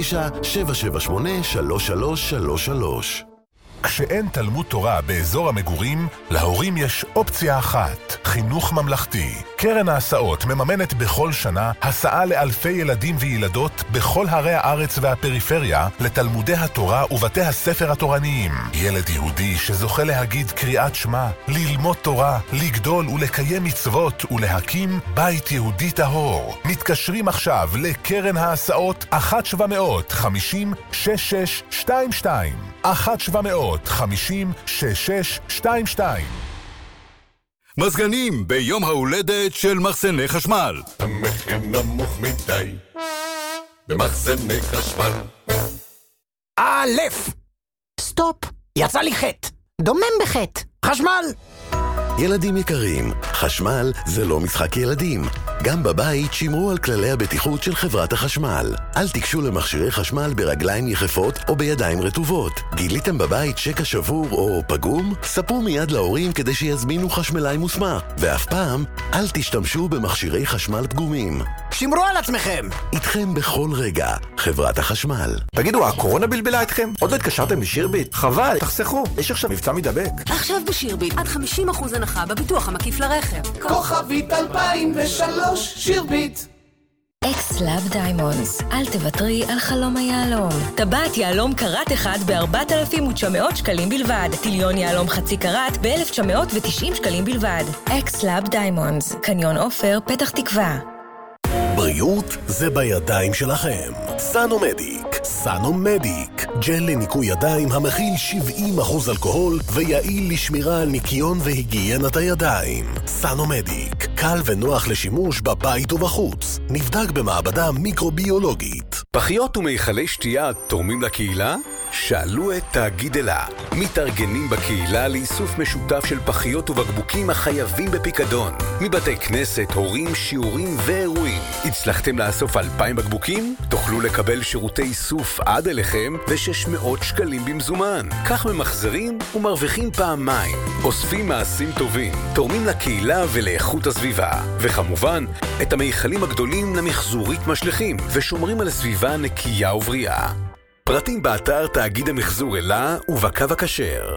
09-778-3333. כשאין תלמוד תורה באזור המגורים, להורים יש אופציה אחת, חינוך ממלכתי. קרן ההסעות מממנת בכל שנה הסעה לאלפי ילדים וילדות בכל ערי הארץ והפריפריה לתלמודי התורה ובתי הספר התורניים. ילד יהודי שזוכה להגיד קריאת שמע, ללמוד תורה, לגדול ולקיים מצוות ולהקים בית יהודי טהור. מתקשרים עכשיו לקרן ההסעות 1-750-6622. 1-750-6622. מזגנים ביום ההולדת של מחסני חשמל. המחיר נמוך מדי במחסני חשמל. א', סטופ, יצא לי חטא. דומם בחטא. חשמל. ילדים יקרים, חשמל זה לא משחק ילדים. גם בבית שמרו על כללי הבטיחות של חברת החשמל. אל תיגשו למכשירי חשמל ברגליים יחפות או בידיים רטובות. גיליתם בבית שקע שבור או פגום? ספרו מיד להורים כדי שיזמינו חשמלאי מוסמך. ואף פעם, אל תשתמשו במכשירי חשמל פגומים. שמרו על עצמכם. איתכם בכל רגע, חברת החשמל. תגידו, הקורונה בלבלה אתכם? עוד לא התקשרתם לשירביט? חבל, תחסכו. יש עכשיו מבצע מדבק. עכשיו בשירביט, עד 50% הנחה בביטוח המקיף לרכב. כוכבית 2003 שירביט. אקס-לאב דיימונדס, אל תוותרי על חלום היהלום. טבעת יהלום קראט אחד ב-4,900 שקלים בלבד. טיליון יהלום חצי קראט ב-1,990 שקלים בלבד. אקס-לאב דיימונדס, קניון עופר, פתח תקווה. בריאות זה בידיים שלכם. סנומדיק, סנומדיק, ג'ל לניקוי ידיים המכיל 70% אלכוהול ויעיל לשמירה על ניקיון והיגיינת הידיים. סנומדיק, קל ונוח לשימוש בבית ובחוץ. נבדק במעבדה מיקרוביולוגית. פחיות ומיכלי שתייה תורמים לקהילה? שאלו את תאגיד אלה. מתארגנים בקהילה לאיסוף משותף של פחיות ובקבוקים החייבים בפיקדון. מבתי כנסת, הורים, שיעורים ואירועים. הצלחתם לאסוף 2,000 בקבוקים? תוכלו לקבל שירותי איסוף עד אליכם ו600 שקלים במזומן. כך ממחזרים ומרוויחים פעמיים. אוספים מעשים טובים, תורמים לקהילה ולאיכות הסביבה. וכמובן, את המיכלים הגדולים למחזורית משלחים ושומרים על הסביבה נקייה ובריאה. פרטים באתר תאגיד המחזור אלה ובקו הכשר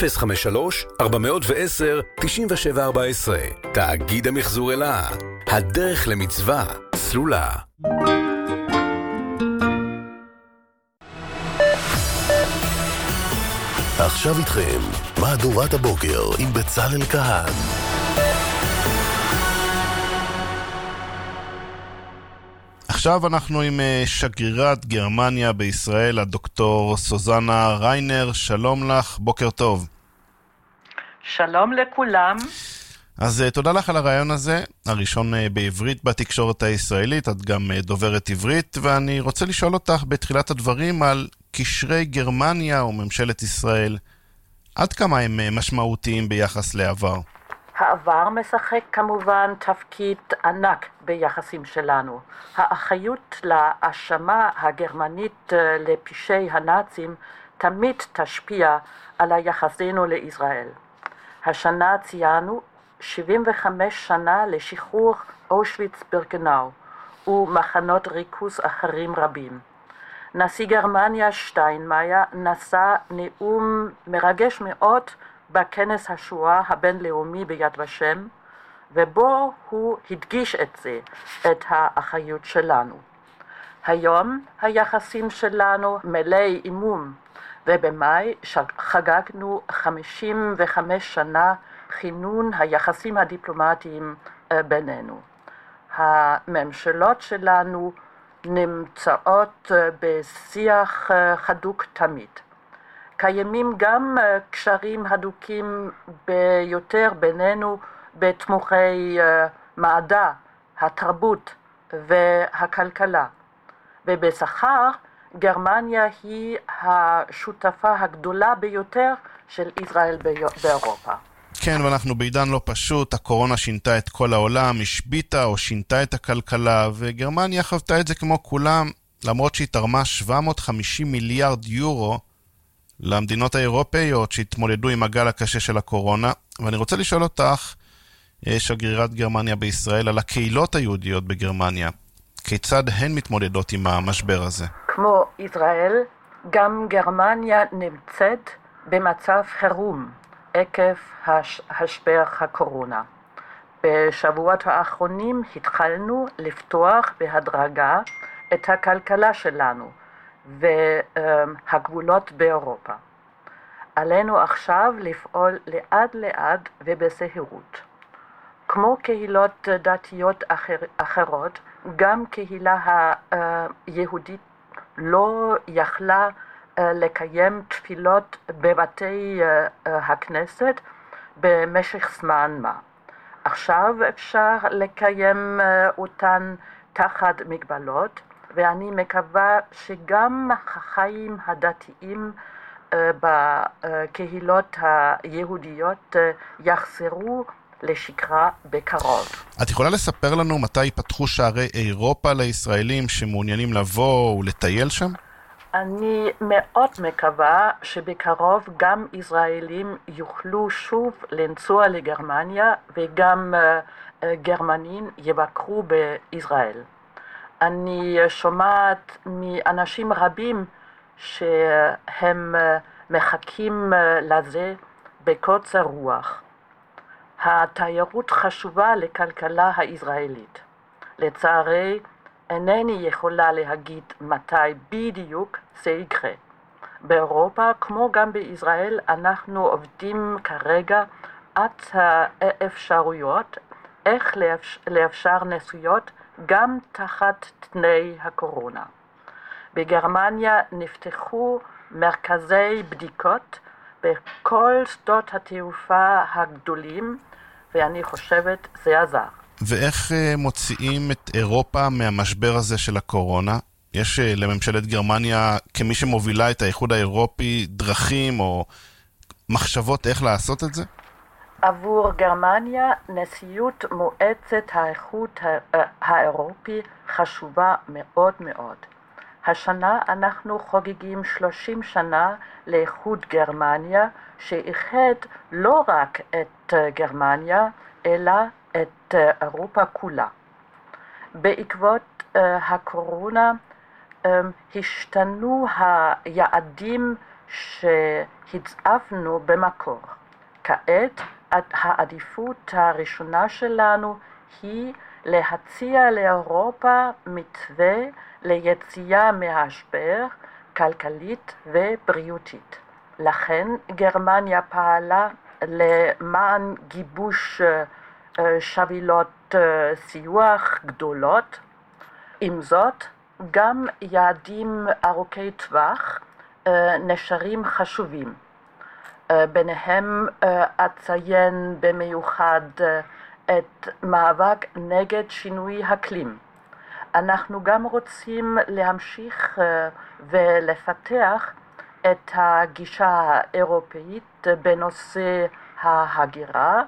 053-410-9714. תאגיד המחזור אלה, הדרך למצווה סלולה. עכשיו איתכם, מהדורת הבוקר עם בצלאל כהן. עכשיו אנחנו עם שגרירת גרמניה בישראל, הדוקטור סוזנה ריינר. שלום לך, בוקר טוב. שלום לכולם. אז תודה לך על הרעיון הזה, הראשון בעברית בתקשורת הישראלית, את גם דוברת עברית, ואני רוצה לשאול אותך בתחילת הדברים על קשרי גרמניה וממשלת ישראל. עד כמה הם משמעותיים ביחס לעבר? העבר משחק כמובן תפקיד ענק ביחסים שלנו. האחריות להאשמה הגרמנית לפשעי הנאצים תמיד תשפיע על היחסנו לישראל. השנה ציינו 75 שנה לשחרור אושוויץ בירקנאו ומחנות ריכוז אחרים רבים. נשיא גרמניה שטיינמאייר נשא נאום מרגש מאוד בכנס השואה הבינלאומי ביד ושם, ובו הוא הדגיש את האחריות שלנו. היום היחסים שלנו מלאי אמון, ובמאי חגגנו 55 שנה כינון היחסים הדיפלומטיים בינינו. הממשלות שלנו נמצאות בשיח חדוק תמיד. קיימים גם קשרים הדוקים ביותר בינינו בתחומי מדע, התרבות והכלכלה. ובשכר, גרמניה היא השותפה הגדולה ביותר של ישראל באירופה. כן, ואנחנו בעידן לא פשוט, הקורונה שינתה את כל העולם, השביטה או שינתה את הכלכלה, וגרמניה חוותה את זה כמו כולם, למרות שהיא תרמה 750 מיליארד יורו למדינות האירופאיות שהתמודדו עם הגל הקשה של הקורונה. ואני רוצה לשאול אותך, שגרירת גרמניה בישראל, על הקהילות היהודיות בגרמניה. כיצד הן מתמודדות עם המשבר הזה? כמו ישראל, גם גרמניה נמצאת במצב חירום עקב השפעת הקורונה. בשבועות האחרונים התחלנו לפתוח בהדרגה את הכלכלה שלנו והגבולות באירופה. עלינו עכשיו לפעול לאט לאט ובזהירות. כמו קהילות דתיות אחרות, גם קהילה היהודית לא יכלה לקיים תפילות בבתי הכנסת במשך זמן מה. עכשיו אפשר לקיים אותן תחת מגבלות, ואני מקווה שגם החיים הדתיים בקהילות היהודיות יחזרו לשגרה בקרוב. את יכולה לספר לנו מתי פתחו שערי אירופה לישראלים שמעוניינים לבוא ולטייל שם? אני מאוד מקווה שבקרוב גם ישראלים יוכלו שוב לנסוע לגרמניה וגם גרמנים יבקרו בישראל. אני שומעת מאנשים רבים שהם מחכים לזה בקוצר רוח. התיירות חשובה לכלכלה הישראלית. לצערי, אינני יכולה להגיד מתי בדיוק זה יקרה. באירופה, כמו גם בישראל, אנחנו עובדים כרגע עד האפשרויות איך לאפשר נסיעות גם תחת תנאי הקורונה. בגרמניה נפתחו מרכזי בדיקות בכל שדות התעופה הגדולים, ואני חושבת זה עזר. ואיך מוציאים את אירופה מהמשבר הזה של הקורונה? יש לממשלת גרמניה, כמי שמובילה את האיחוד האירופי, דרכים או מחשבות איך לעשות את זה? עבור גרמניה, נשיאות מועצת האיחוד האירופי חשובה מאוד מאוד. השנה אנחנו חוגגים 30 שנה לאיחוד גרמניה, שאיחד לא רק את גרמניה, אלא את אירופה כולה. בעקבות הקורונה השתנו היעדים שהצבנו במקור. כעת העדיפות הראשונה שלנו היא להציע לאירופה מתווה ליציאה מהמשבר כלכלית ובריאותית. לכן גרמניה פעלה למען גיבוש שבילות סיוע גדולות. עם זאת, גם יעדים ארוכי טווח נשארים חשובים. ביניהם אציין במיוחד את מאבק נגד שינוי אקלים. אנחנו גם רוצים להמשיך ולפתח את הגישה האירופאית בנושא ההגירה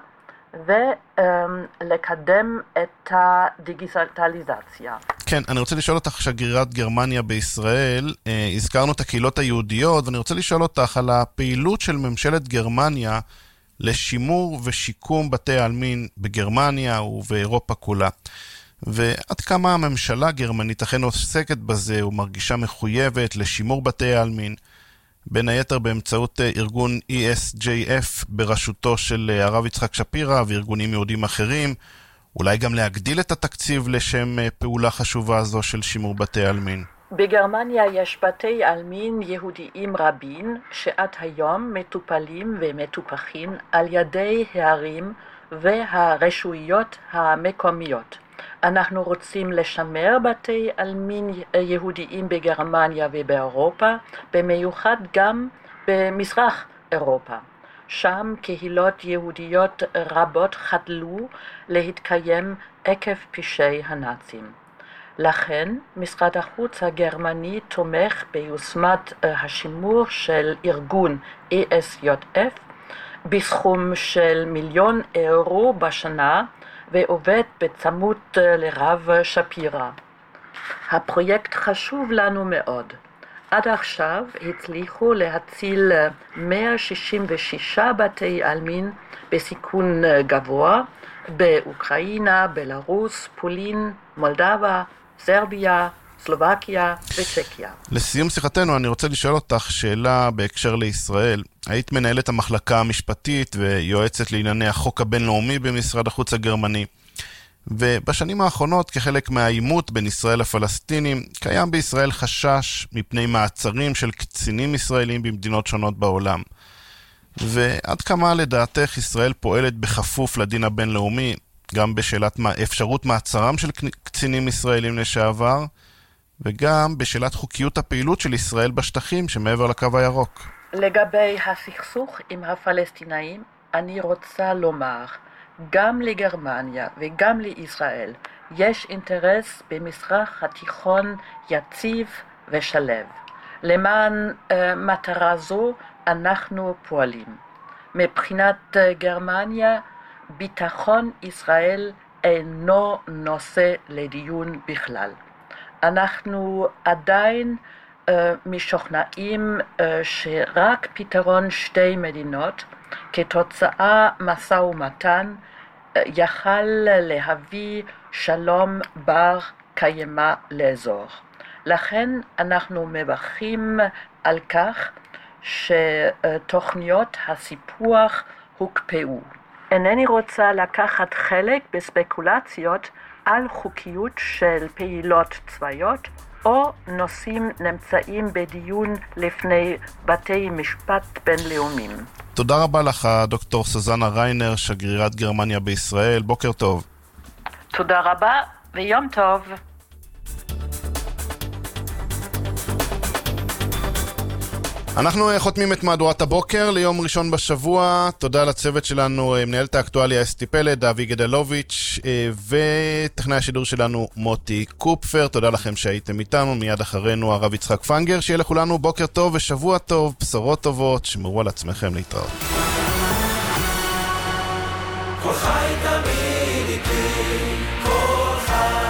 ולקדם את הדיגיטליזציה. כן, אני רוצה לשאול אותך, שגרירת גרמניה בישראל, הזכרנו את הקהילות היהודיות, ואני רוצה לשאול אותך על הפעילות של ממשלת גרמניה לשימור ושיקום בתי העלמין בגרמניה ובאירופה כולה. ועד כמה הממשלה הגרמנית אכן עוסקת בזה ומרגישה מחויבת לשימור בתי העלמין, בין היתר באמצעות ארגון ESJF בראשותו של הרב יצחק שפירא וארגונים יהודים אחרים, אולי גם להגדיל את התקציב לשם פעולה חשובה זו של שימור בתי העלמין. בגרמניה יש בתי עלמין יהודיים רבים שעד היום מטופלים ומטופחים על ידי הערים והרשויות המקומיות. אנחנו רוצים לשמר בתי עלמין יהודיים בגרמניה ובאירופה, במיוחד גם במזרח אירופה. שם קהילות יהודיות רבות חדלו להתקיים עקב פשעי הנאצים. לכן, משרד החוץ הגרמני תומך ביוזמת השימור של ארגון ESJF בסכום של 1,000,000 אירו בשנה, ועובד בצמוד לרב שפירא. הפרויקט חשוב לנו מאוד. עד עכשיו הצליחו להציל 166 בתי עלמין בסיכון גבוה באוקראינה, בלרוס, פולין, מולדובה, סרביה, סלובקיה וצ'קיה. לסיום שיחתנו אני רוצה לשאול אותך שאלה בהקשר לישראל. היית מנהלת המחלקה המשפטית ויועצת לענייני החוק הבינלאומי במשרד החוץ הגרמני. ובשנים האחרונות, כחלק מהעימות בין ישראל לפלסטינים, קיים בישראל חשש מפני מעצרים של קצינים ישראלים במדינות שונות בעולם. ועד כמה לדעתך ישראל פועלת בכפוף לדין הבינלאומי, גם בשאלת אפשרות מעצרם של קצינים ישראלים לשעבר, וגם בשאלת חוקיות הפעילות של ישראל בשטחים שמעבר לקו הירוק? לגבי הסכסוך עם הפלסטינאים, אני רוצה לומר, גם לגרמניה וגם לישראל יש אינטרס במזרח התיכון יציב ושלב. למען מטרה זו אנחנו פועלים. מבחינת גרמניה, ביטחון ישראל אינו נושא לדיון בכלל. אנחנו עדיין משוכנעים שרק פתרון שתי מדינות כתוצאה משא ומתן יכל להביא שלום בר קיימא לאזור. לכן אנחנו מברכים על כך שתוכניות הסיפוח הוקפאו. אינני רוצה לקחת חלק בספקולציות על חוקיות של פעילות צבאיות או נושאים נמצאים בדיון לפני בתי משפט בינלאומיים. תודה רבה לך, דוקטור סוזנה ריינר, שגרירת גרמניה בישראל. בוקר טוב. תודה רבה ויום טוב. אנחנו חותמים את מהדורת הבוקר ליום ראשון בשבוע. תודה לצוות שלנו, מנהלת האקטואליה אסתי פלד, אבי גדלוביץ' וטכנאי השידור שלנו מוטי קופפר. תודה לכם שהייתם איתנו. מיד אחרינו הרב יצחק פנגר. שיהיה לכולנו בוקר טוב ושבוע טוב, בשורות טובות, שמרו על עצמכם, להתראות. כל חי תמיד איתי, כל חי.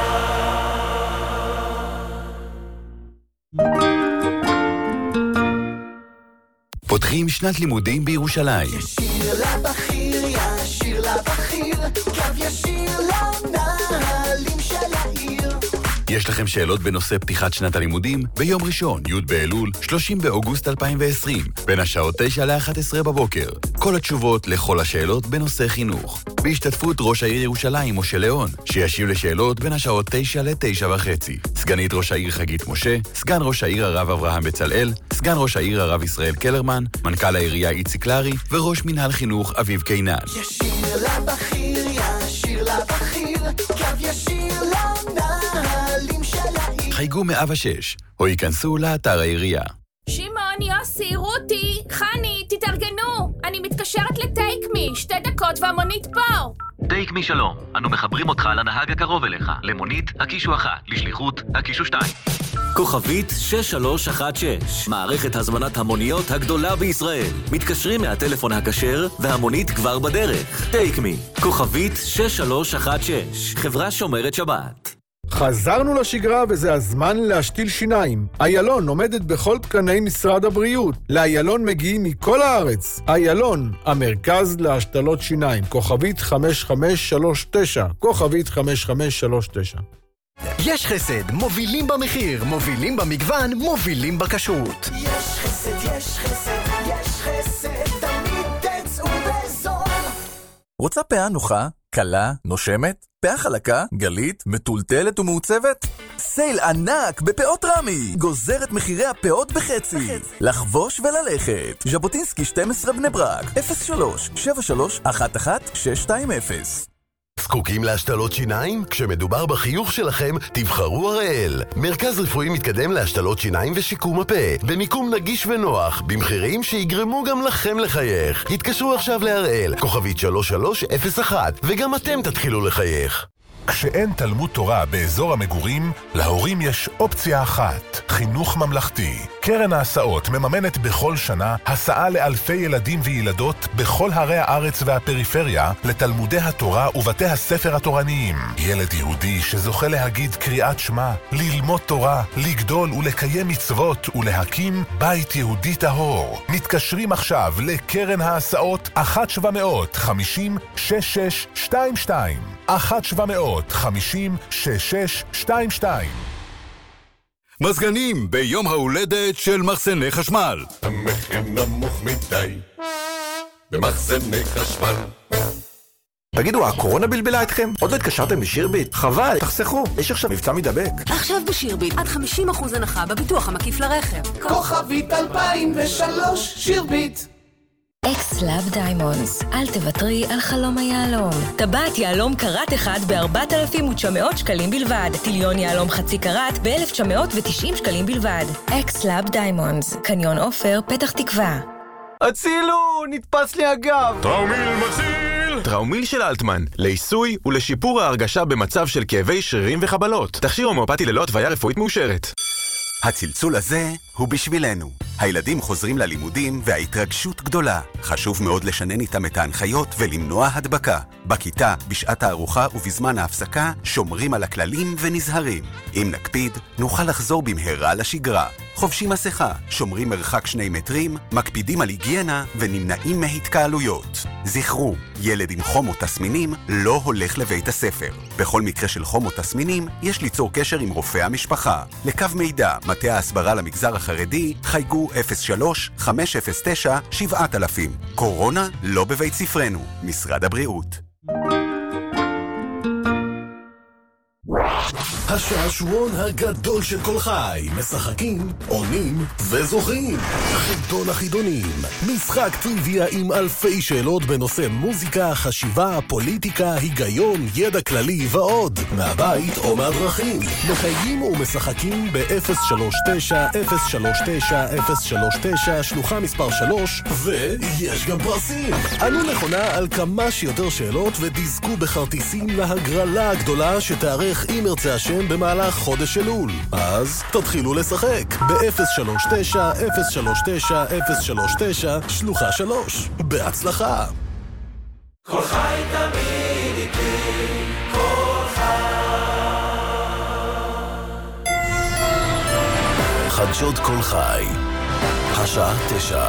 פותחים שנת לימודים בירושלים. ישיר לבחיר, ישיר לבחיר, קו ישיר למנהלים של העיר. יש לכם שאלות בנושא פתיחת שנת הלימודים? ביום ראשון, י' באלול, 30 באוגוסט 2020, בין השעות 9 ל-11 בבוקר. כל התשובות לכל השאלות בנושא חינוך. בהשתתפות ראש העיר ירושלים, משה ליאון, שישיב לשאלות בין השעות 9 ל-9:30. סגנית ראש העיר חגית משה, סגן ראש העיר הרב אברהם בצלאל, סגן ראש העיר הרב ישראל קלרמן, מנכ"ל העירייה איציק לרי, וראש מנהל חינוך אביב קינן. ישיר לבחיר, ישיר לבחיר, קו ישיר למנהלים של העיר. חייגו 106, או ייכנסו לאתר העירייה. שמעון, יוסי, רותי, חני, תתארגנו. אני מתקשרת לטייק מי, 2 דקות והמונית פה. טייק מי שלום, אנו מחברים אותך לנהג הקרוב אליך. למונית, הקישו 1, לשליחות, הקישו 2. כוכבית 6316, מערכת הזמנת המוניות הגדולה בישראל. מתקשרים מהטלפון הכשר והמונית כבר בדרך. טייק מי, כוכבית 6316, חברה שומרת שבת. חזרנו לשגרה וזה הזמן להשתיל שיניים. איילון עומדת בכל תקני משרד הבריאות. לאיילון מגיעים מכל הארץ. איילון, המרכז להשתלות שיניים. כוכבית 5539. כוכבית 5539. יש חסד, מובילים במחיר, מובילים במגוון, מובילים בכשרות. יש חסד, יש חסד, יש חסד, תמיד תצאו בזול. רוצה פאה נוחה, קלה, נושמת? פאה חלקה, גלית, מטולטלת ומעוצבת? סייל ענק בפאות רמי, גוזר את מחירי הפאות בחצי. לחבוש וללכת. ז'בוטינסקי 12 בני ברק, 03-7311-620. זקוקים להשתלות שיניים? כשמדובר בחיוך שלכם, תבחרו הראל. מרכז רפואי מתקדם להשתלות שיניים ושיקום הפה, במיקום נגיש ונוח, במחירים שיגרמו גם לכם לחייך. התקשרו עכשיו להראל, כוכבית 3301, וגם אתם תתחילו לחייך. כשאין תלמוד תורה באזור המגורים, להורים יש אופציה אחת, חינוך ממלכתי. קרן ההסעות מממנת בכל שנה הסעה לאלפי ילדים וילדות בכל ערי הארץ והפריפריה לתלמודי התורה ובתי הספר התורניים. ילד יהודי שזוכה להגיד קריאת שמע, ללמוד תורה, לגדול ולקיים מצוות ולהקים בית יהודי טהור. מתקשרים עכשיו לקרן ההסעות 1-750-6622. 1-750-6622. מזגנים ביום ההולדת של מחסני חשמל. המחיר נמוך מדי במחסני חשמל. תגידו, הקורונה בלבלה אתכם? עוד לא התקשרתם לשירביט? חבל, תחסכו, יש עכשיו מבצע מדבק. עכשיו בשירביט, עד 50% הנחה בביטוח המקיף לרכב. כוכבית 2003, שירביט. אקס-לאב דיימונדס, אל תוותרי על חלום היהלום. טבעת יהלום קראט אחד ב-4,900 שקלים בלבד. טיליון יהלום חצי קראט ב-1,990 שקלים בלבד. אקס-לאב דיימונדס, קניון עופר, פתח תקווה. הצילו! נתפס לי הגב! טראומיל מציל! טראומיל של אלטמן, לעיסוי ולשיפור ההרגשה במצב של כאבי שרירים וחבלות. תכשיר הומאופתי ללא התוויה רפואית מאושרת. הצלצול הזה הוא בשבילנו. הילדים חוזרים ללימודים וההתרגשות גדולה. חשוב מאוד לשנן איתם את ההנחיות ולמנוע הדבקה. בכיתה, בשעת הארוחה ובזמן ההפסקה, שומרים על הכללים ונזהרים. אם נקפיד, נוכל לחזור במהרה לשגרה. חובשים מסכה, שומרים מרחק 2 מטרים, מקפידים על היגיינה ונמנעים מהתקהלויות. זכרו, ילד עם חום או תסמינים לא הולך לבית הספר. בכל מקרה של חום או תסמינים, יש ליצור קשר עם רופא המשפחה. לקו מידע, מטה ההסברה למגזר החרדי, חייגו 03-509-7000. קורונה לא בבית ספרנו. משרד הבריאות. השעשועון הגדול של כל חי. משחקים, עונים וזוכים. חידון החידונים. משחק טריוויה עם אלפי שאלות בנושא מוזיקה, חשיבה, פוליטיקה, היגיון, ידע כללי ועוד. מהבית או מהדרכים. מחייגים ומשחקים ב-039-039-039 שלוחה מספר 3 ויש גם פרסים. ענו נכונה על כמה שיותר שאלות ותזכו בכרטיסים להגרלה הגדולה שתארך אם ירצה השם במהלך חודש אלול. אז תתחילו לשחק ב-039-039-039 שלוחה 3. בהצלחה. כל חי תמיד איתי, כל חי. חדשות כל חי, השעה 9.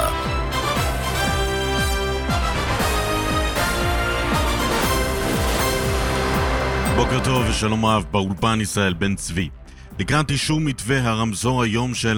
בוקר טוב ושלום רב, באולפן ישראל בן צבי. לקראת אישור מתווה הרמזור היום של